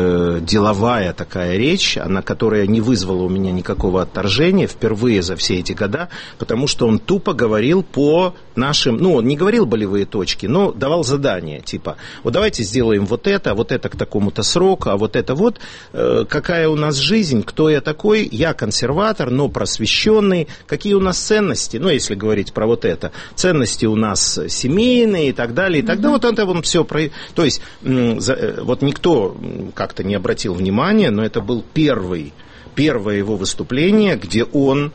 деловая такая речь, она, которая не вызвала у меня никакого отторжения впервые за все эти года, потому что он тупо говорил по нашим, ну, он не говорил болевые точки, но давал задания, типа, вот давайте сделаем вот это, а вот это к такому-то сроку, а вот это вот, э, какая у нас жизнь, кто я такой, я консерватор, но просвещенный, какие у нас ценности, ну, если говорить про вот это, ценности у нас семейные и так далее, и тогда mm-hmm. вот это он все, про... то есть, м- за, вот никто как-то не обратил внимания, но это был первый, первое его выступление, где он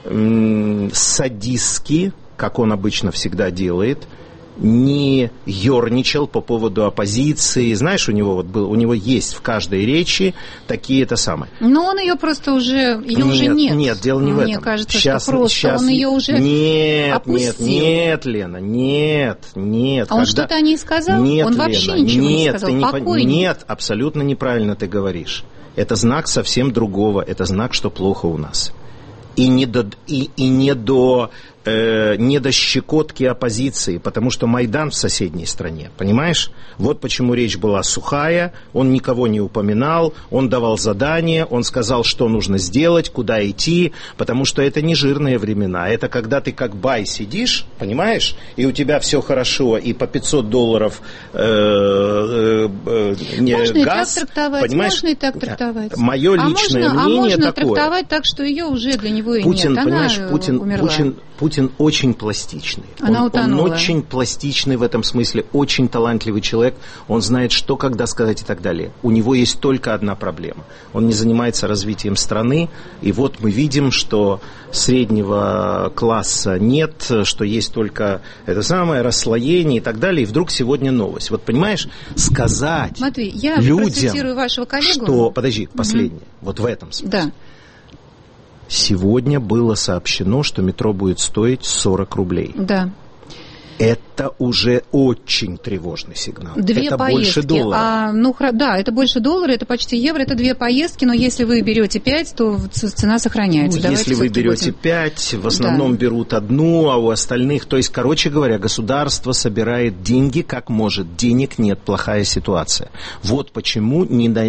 м- садистски, как он обычно всегда делает, не ерничал по поводу оппозиции. Знаешь, у него вот был, у него есть в каждой речи такие-то самые. Но он ее просто уже, ее нет, уже нет. Нет, дело не Мне в этом. Мне кажется, сейчас, что просто сейчас... он ее уже нет, опустил. Нет, нет, Лена, нет, нет. А он Когда... что-то о ней сказал? Нет, он вообще Лена, ничего нет, не сказал. Ты не Покойник. Нет, абсолютно неправильно ты говоришь. Это знак совсем другого. Это знак, что плохо у нас. И не до, и, и не до, э, не до щекотки оппозиции, потому что Майдан в соседней стране, понимаешь? Вот почему речь была сухая, он никого не упоминал, он давал задания, он сказал, что нужно сделать, куда идти, потому что это не жирные времена, это когда ты как бай сидишь, понимаешь, и у тебя все хорошо, и по пятьсот долларов э, э, э, не, можно газ, и так трактовать, понимаешь? Можно и так трактовать. Мое а личное можно, мнение а можно такое. трактовать так, что ее уже для него и Путин, нет. понимаешь, Она Путин, умерла. Путин, Путин очень пластичный. Она он, утонула. он очень пластичный в этом смысле, очень талантливый человек. Он знает, что, когда сказать и так далее. У него есть только одна проблема. Он не занимается развитием страны. И вот мы видим, что среднего класса нет, что есть только это самое расслоение и так далее. И вдруг сегодня новость. Вот понимаешь, сказать Матвей, я людям, процитирую вашего коллегу. что... Подожди, последнее. Угу. Вот в этом смысле. Да. Сегодня было сообщено, что метро будет стоить сорок рублей. Да. Это уже очень тревожный сигнал. Две это поездки. больше доллара. А, ну, да, это больше доллара, это почти евро, это две поездки, но если вы берете пять, то цена сохраняется. Ну, если вы берете будем... пять, в основном да. берут одну, а у остальных... То есть, короче говоря, государство собирает деньги как может. Денег нет, плохая ситуация. Вот почему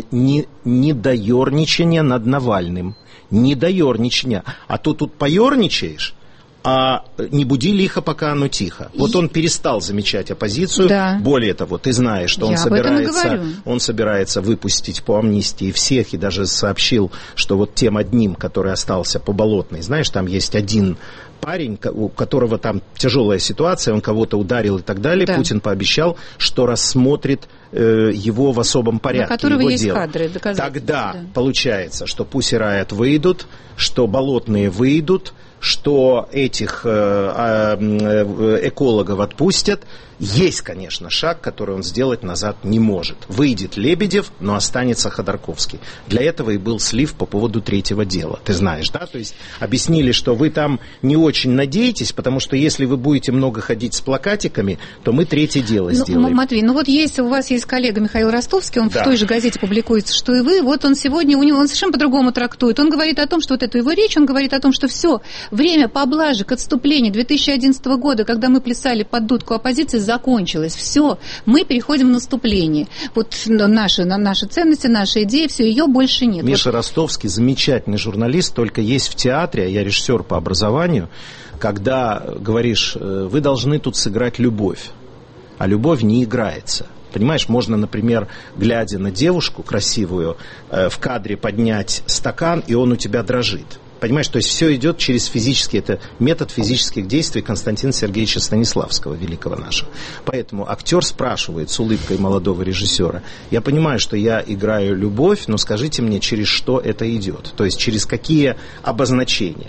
недоерничание над Навальным. Недоерничание. А то тут поерничаешь, а не буди лихо, пока оно тихо. Вот он перестал замечать оппозицию. Да. Более того, ты знаешь, что он собирается, он собирается выпустить по амнистии всех, и даже сообщил, что вот тем одним, который остался по Болотной, знаешь, там есть один парень, у которого там тяжелая ситуация, он кого-то ударил и так далее. Да. Путин пообещал, что рассмотрит э, его в особом порядке. На которого его есть дело. Кадры, доказательства. Тогда да. получается, что Pussy Riot выйдут, что Болотные выйдут, что этих экологов отпустят. Есть, конечно, шаг, который он сделать назад не может. Выйдет Лебедев, но останется Ходорковский. Для этого и был слив по поводу третьего дела. Ты знаешь, да? То есть объяснили, что вы там не очень надеетесь, потому что если вы будете много ходить с плакатиками, то мы третье дело ну, сделаем. Матвей, ну вот есть, у вас есть коллега Михаил Ростовский, он да. в той же газете публикуется, что и вы. Вот он сегодня, у него он совершенно по-другому трактует. Он говорит о том, что вот эту его речь, он говорит о том, что все, время поблажек, отступления две тысячи одиннадцатого года, когда мы плясали под дудку оппозиции, закончилось. Все, мы переходим в наступление. Вот наши, наши ценности, наши идеи, все, ее больше нет. Миша вот. Ростовский замечательный журналист, только есть в театре, я режиссер по образованию, когда говоришь, вы должны тут сыграть любовь, а любовь не играется. Понимаешь, можно, например, глядя на девушку красивую, в кадре поднять стакан, и он у тебя дрожит. Понимаешь, то есть все идет через физический, это метод физических действий Константина Сергеевича Станиславского, великого нашего. Поэтому актер спрашивает с улыбкой молодого режиссера: я понимаю, что я играю любовь, но скажите мне, через что это идет? То есть через какие обозначения?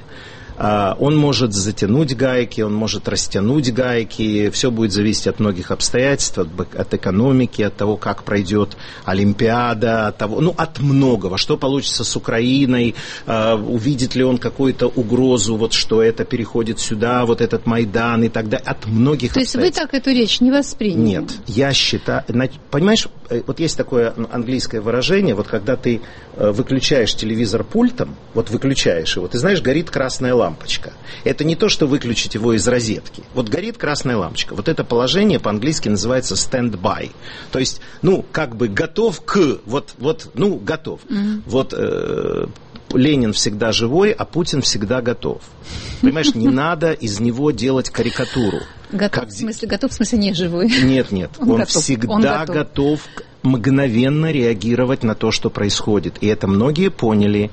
Он может затянуть гайки, он может растянуть гайки, все будет зависеть от многих обстоятельств, от, от экономики, от того, как пройдет Олимпиада, от того, ну, от многого, что получится с Украиной, увидит ли он какую-то угрозу, вот что это переходит сюда, вот этот Майдан и так далее, от многих То обстоятельств. есть вы так эту речь не восприняли? Нет, я считаю, понимаешь, вот есть такое английское выражение, вот когда ты выключаешь телевизор пультом, вот выключаешь его, ты знаешь, горит красная лампа. лампочка. Это не то, что выключить его из розетки. Вот горит красная лампочка. Вот это положение по-английски называется stand by. То есть, ну, как бы готов к, вот, вот ну, готов. Mm-hmm. Вот э, Ленин всегда живой, а Путин всегда готов. Понимаешь, не надо из него делать карикатуру. Готов, как... в смысле, готов, в смысле, не живой. Нет, нет, он, он всегда он готов. готов мгновенно реагировать на то, что происходит. И это многие поняли.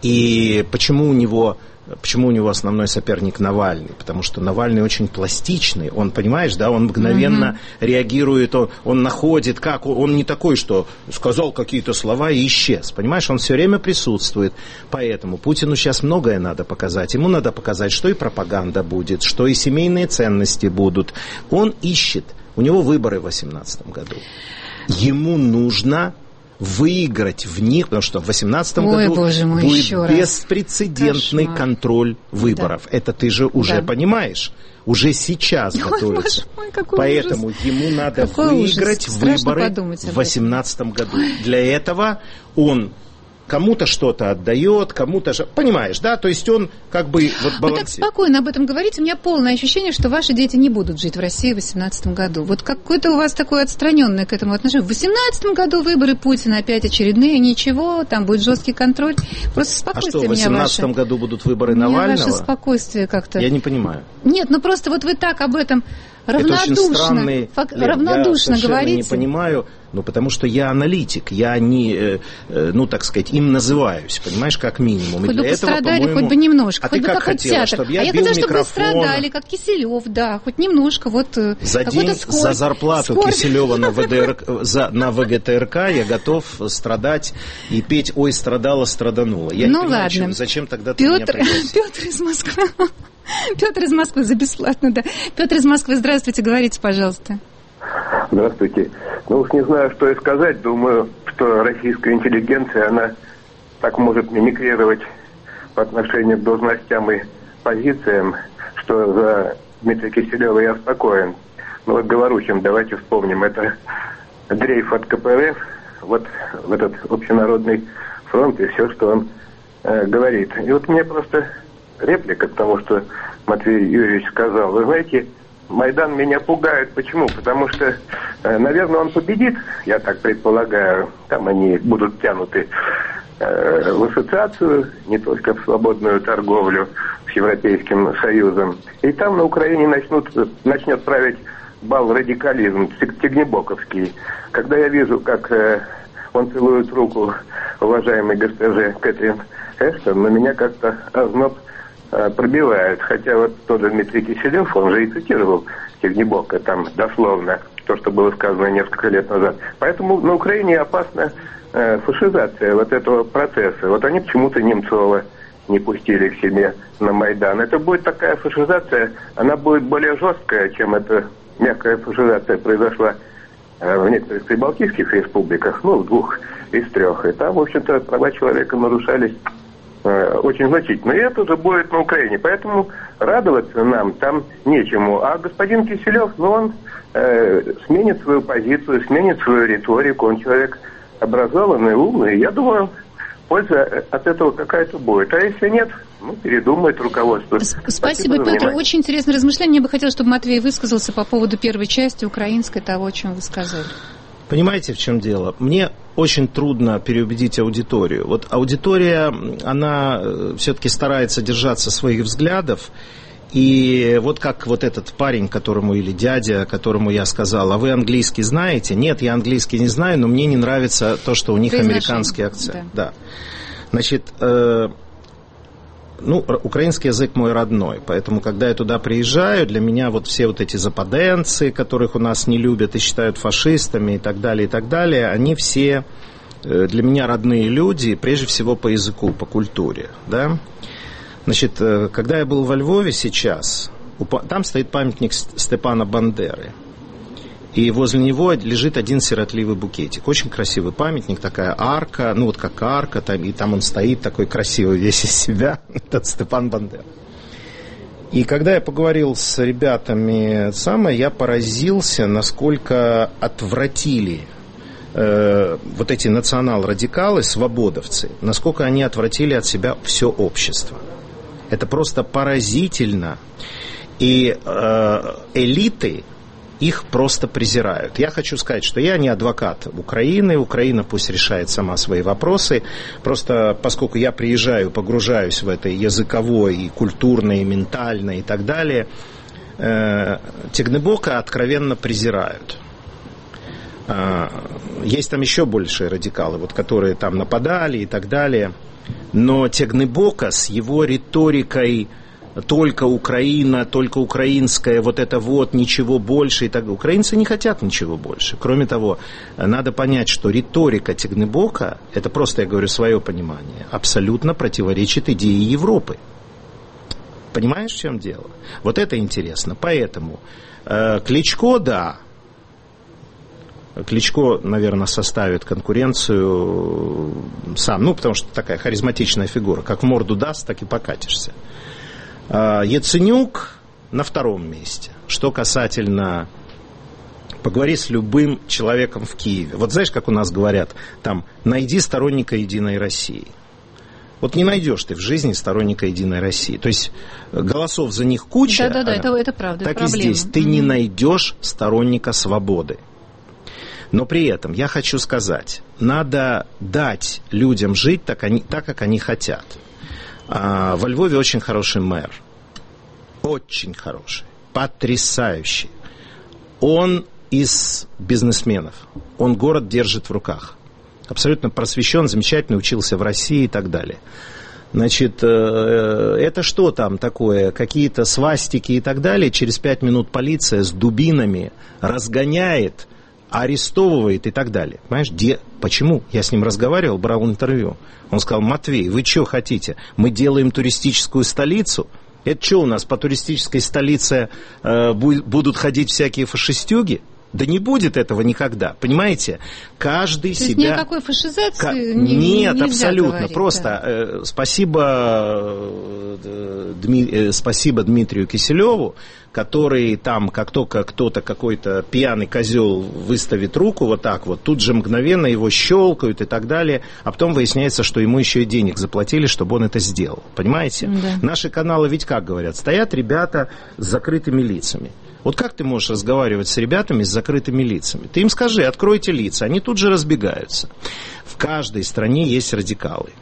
И почему у него... Почему у него основной соперник Навальный? Потому что Навальный очень пластичный. Он, понимаешь, да, он мгновенно mm-hmm. реагирует, он, он находит, как, он не такой, что сказал какие-то слова и исчез. Понимаешь, он все время присутствует. Поэтому Путину сейчас многое надо показать. Ему надо показать, что и пропаганда будет, что и семейные ценности будут. Он ищет. У него выборы в две тысячи восемнадцатом году. Ему нужно... выиграть в них, потому что в две тысячи восемнадцатом Ой, году боже мой, будет беспрецедентный Кошмар. контроль выборов. Да. Это ты же уже да. понимаешь. Уже сейчас Ой, готовится. Мой, Поэтому ужас. ему надо какой выиграть выборы в две тысячи восемнадцатом году. Для этого он кому-то что-то отдает, кому-то же... Понимаешь, да? То есть он как бы вот балансирует. Вы так спокойно об этом говорите. У меня полное ощущение, что ваши дети не будут жить в России в две тысячи восемнадцатом году. Вот какое-то у вас такое отстраненное к этому отношение. В две тысячи восемнадцатом году выборы Путина опять очередные, ничего, там будет жесткий контроль. Просто спокойствие А что, в две тысячи восемнадцатом году будут выборы Навального? Ваше спокойствие как-то... Я не понимаю. Нет, ну просто вот вы так об этом... Равнодушно, это очень странный, фак, Лен, равнодушно я говорите. не понимаю, ну, потому что я аналитик, я не, э, э, ну, так сказать, им называюсь, понимаешь, как минимум. Хоть И бы для пострадали, этого, хоть бы немножко, а хоть ты бы как как хотела, театр. чтобы я а я бил хотела, чтобы вы микрофон. страдали, как Киселев, да, хоть немножко, вот за день, скорбь, за зарплату скорбь. Киселева на, ВДР, за, на ВГТРК я готов страдать и петь «Ой, страдала, страданула». Я ну, не понимаю, ладно. чем, зачем тогда ты Петр, меня пригласил? Петр из Москвы. Петр из Москвы за бесплатно, да. Петр из Москвы, здравствуйте, говорите, пожалуйста. Здравствуйте. Ну уж не знаю, что и сказать. Думаю, что российская интеллигенция, она так может мимикрировать по отношению к должностям и позициям, что за Дмитрия Киселева я спокоен. Ну вот Говорухин, давайте вспомним, это дрейф от ка пэ эр эф, вот в этот общенародный фронт и все, что он э, говорит. И вот мне просто реплика к тому, что Матвей Юрьевич сказал. Вы знаете, Майдан меня пугает. Почему? Потому что, э, наверное, он победит, я так предполагаю. Там они будут тянуты э, в ассоциацию, не только в свободную торговлю с Европейским Союзом. И там на Украине начнут, начнет править бал радикализм, тегнебоковский. Когда я вижу, как э, он целует руку уважаемой госпоже Кэтрин Эштон, на меня как-то озноб пробивает. Хотя вот тот же Дмитрий Киселев, он же и цитировал Тегнебока, там дословно, то, что было сказано несколько лет назад. Поэтому на Украине опасна э, фашизация вот этого процесса. Вот они почему-то Немцова не пустили к себе на Майдан. Это будет такая фашизация, она будет более жесткая, чем эта мягкая фашизация произошла в некоторых прибалтийских республиках, ну, в двух из трех. И там, в общем-то, права человека нарушались э, очень значительно. И это уже будет на Украине. Поэтому радоваться нам там нечему. А господин Киселев, ну, он э, сменит свою позицию, сменит свою риторику. Он человек образованный, умный. Я думаю, польза от этого какая-то будет. А если нет, ну, передумает руководство. Спасибо, Спасибо Петр. Внимание. Очень интересное размышление. Я бы хотела, чтобы Матвей высказался по поводу первой части украинской, того, о чем вы сказали. Понимаете, в чем дело? Мне очень трудно переубедить аудиторию. Вот аудитория, она все-таки старается держаться своих взглядов. И вот как вот этот парень, которому, или дядя, которому я сказал, а вы английский знаете? Нет, я английский не знаю, но мне не нравится то, что у них американский акцент. Да. Да. Значит, э, ну, украинский язык мой родной, поэтому, когда я туда приезжаю, для меня вот все вот эти западенцы, которых у нас не любят и считают фашистами и так далее, и так далее, они все для меня родные люди, прежде всего по языку, по культуре, да. Значит, когда я был во Львове сейчас, там стоит памятник Степана Бандеры. И возле него лежит один сиротливый букетик. Очень красивый памятник, такая арка, ну вот как арка, там, и там он стоит такой красивый весь из себя, этот Степан Бандера. И когда я поговорил с ребятами, самое, я поразился, насколько отвратили э, вот эти национал-радикалы, свободовцы, насколько они отвратили от себя все общество. Это просто поразительно. И э, элиты их просто презирают. Я хочу сказать, что я не адвокат Украины. Украина пусть решает сама свои вопросы. Просто поскольку я приезжаю, погружаюсь в это языковое, и культурное, и ментальное, и так далее, э, Тягнебока откровенно презирают. Э, есть там еще большие радикалы, вот, которые там нападали и так далее. Но Тягнебока с его риторикой только Украина, только украинская, вот это вот, ничего больше и так далее. Украинцы не хотят ничего больше. Кроме того, надо понять, что риторика Тягнебока, это просто, я говорю, свое понимание, абсолютно противоречит идее Европы. Понимаешь, в чем дело? Вот это интересно. Поэтому э, Кличко, да, Кличко, наверное, составит конкуренцию сам, ну, потому что такая харизматичная фигура. Как в морду даст, так и покатишься. Яценюк на втором месте. Что касательно... Поговори с любым человеком в Киеве. Вот знаешь, как у нас говорят, там, найди сторонника Единой России. Вот не найдешь ты в жизни сторонника Единой России. То есть голосов за них куча. Да-да-да, это, это правда. Так это и здесь. Ты mm-hmm. не найдешь сторонника свободы. Но при этом я хочу сказать, надо дать людям жить так, они, так как они хотят. А, во Львове очень хороший мэр. Очень хороший. Потрясающий. Он из бизнесменов. Он город держит в руках. Абсолютно просвещен, замечательно, учился в России и так далее. Значит, это что там такое? Какие-то свастики и так далее. Через пять минут полиция с дубинами разгоняет, арестовывает и так далее. Понимаешь, где, почему? Я с ним разговаривал, брал интервью. Он сказал: Матвей, вы что хотите? Мы делаем туристическую столицу? Это что у нас, по туристической столице э, будут ходить всякие фашистюги? Да не будет этого никогда, понимаете? Каждый То себя... есть никакой фашизации К... не, Нет, нельзя абсолютно. говорить, Просто да. э, спасибо, э, Дми... э, спасибо Дмитрию Киселеву, который там, как только кто-то, какой-то пьяный козел выставит руку вот так вот, тут же мгновенно его щелкают и так далее, а потом выясняется, что ему еще и денег заплатили, чтобы он это сделал. Понимаете? Да. Наши каналы ведь как говорят? Стоят ребята с закрытыми лицами. Вот как ты можешь разговаривать с ребятами с закрытыми лицами? Ты им скажи: откройте лица, они тут же разбегаются. В каждой стране есть радикалы.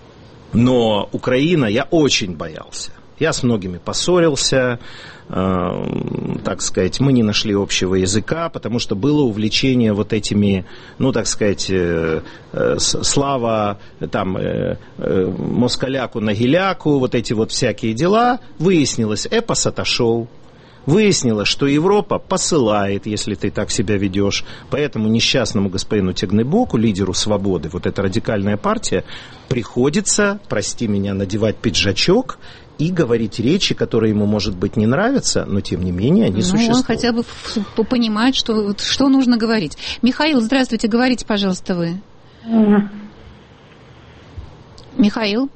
Но Украина, я очень боялся. Я с многими поссорился, э, так сказать, мы не нашли общего языка, потому что было увлечение вот этими, ну, так сказать, э, э, слава там э, э, москаляку на гиляку, вот эти вот всякие дела. Выяснилось, эпос отошел. Выяснилось, что Европа посылает, если ты так себя ведешь, по этому несчастному господину Тегнебоку, лидеру «Свободы», вот эта радикальная партия, приходится, прости меня, надевать пиджачок и говорить речи, которые ему, может быть, не нравятся, но, тем не менее, они ну, существуют. Он хотя бы понимает, что, что нужно говорить. Михаил, здравствуйте, говорите, пожалуйста, вы. Mm. Михаил?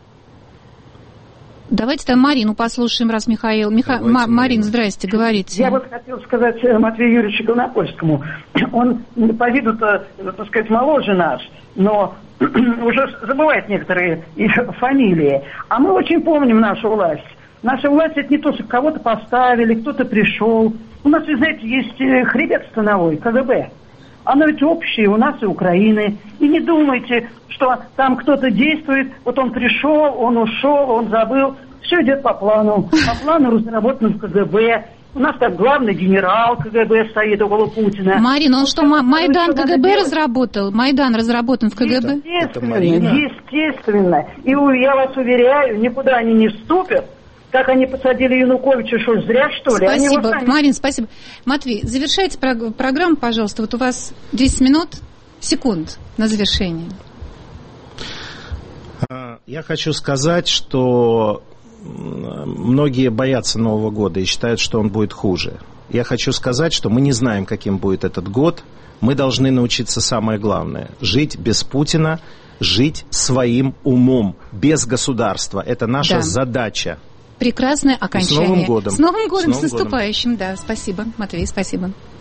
Давайте там Марину послушаем, раз Михаил. Миха... Ма- Марин, здрасте, говорите. Я вот хотел сказать Матвею Юрьевичу Голнопольскому. Он по виду-то, так сказать, моложе нас, но уже забывает некоторые фамилии. А мы очень помним нашу власть. Наша власть — это не то, что кого-то поставили, кто-то пришел. У нас, вы знаете, есть хребет становой, ка гэ бэ. Оно ведь общее у нас и Украины. И не думайте, что там кто-то действует, вот он пришел, он ушел, он забыл. Все идет по плану. По плану, разработанному в ка гэ бэ. У нас там главный генерал ка гэ бэ стоит около Путина. Марина, он что, Майдан ка гэ бэ разработал? Майдан разработан в ка гэ бэ? Естественно, естественно. И я вас уверяю, никуда они не вступят. Как они посадили Януковича, что зря, что ли? Спасибо, сами... Марин, спасибо. Матвей, завершайте программу, пожалуйста. Вот у вас десять минут, секунд на завершение. Я хочу сказать, что многие боятся Нового года и считают, что он будет хуже. Я хочу сказать, что мы не знаем, каким будет этот год. Мы должны научиться самое главное – жить без Путина, жить своим умом, без государства. Это наша да. задача. Прекрасное окончание. И с Новым годом. С Новым годом, с, Новым с наступающим, годом. Да, спасибо, Матвей, спасибо.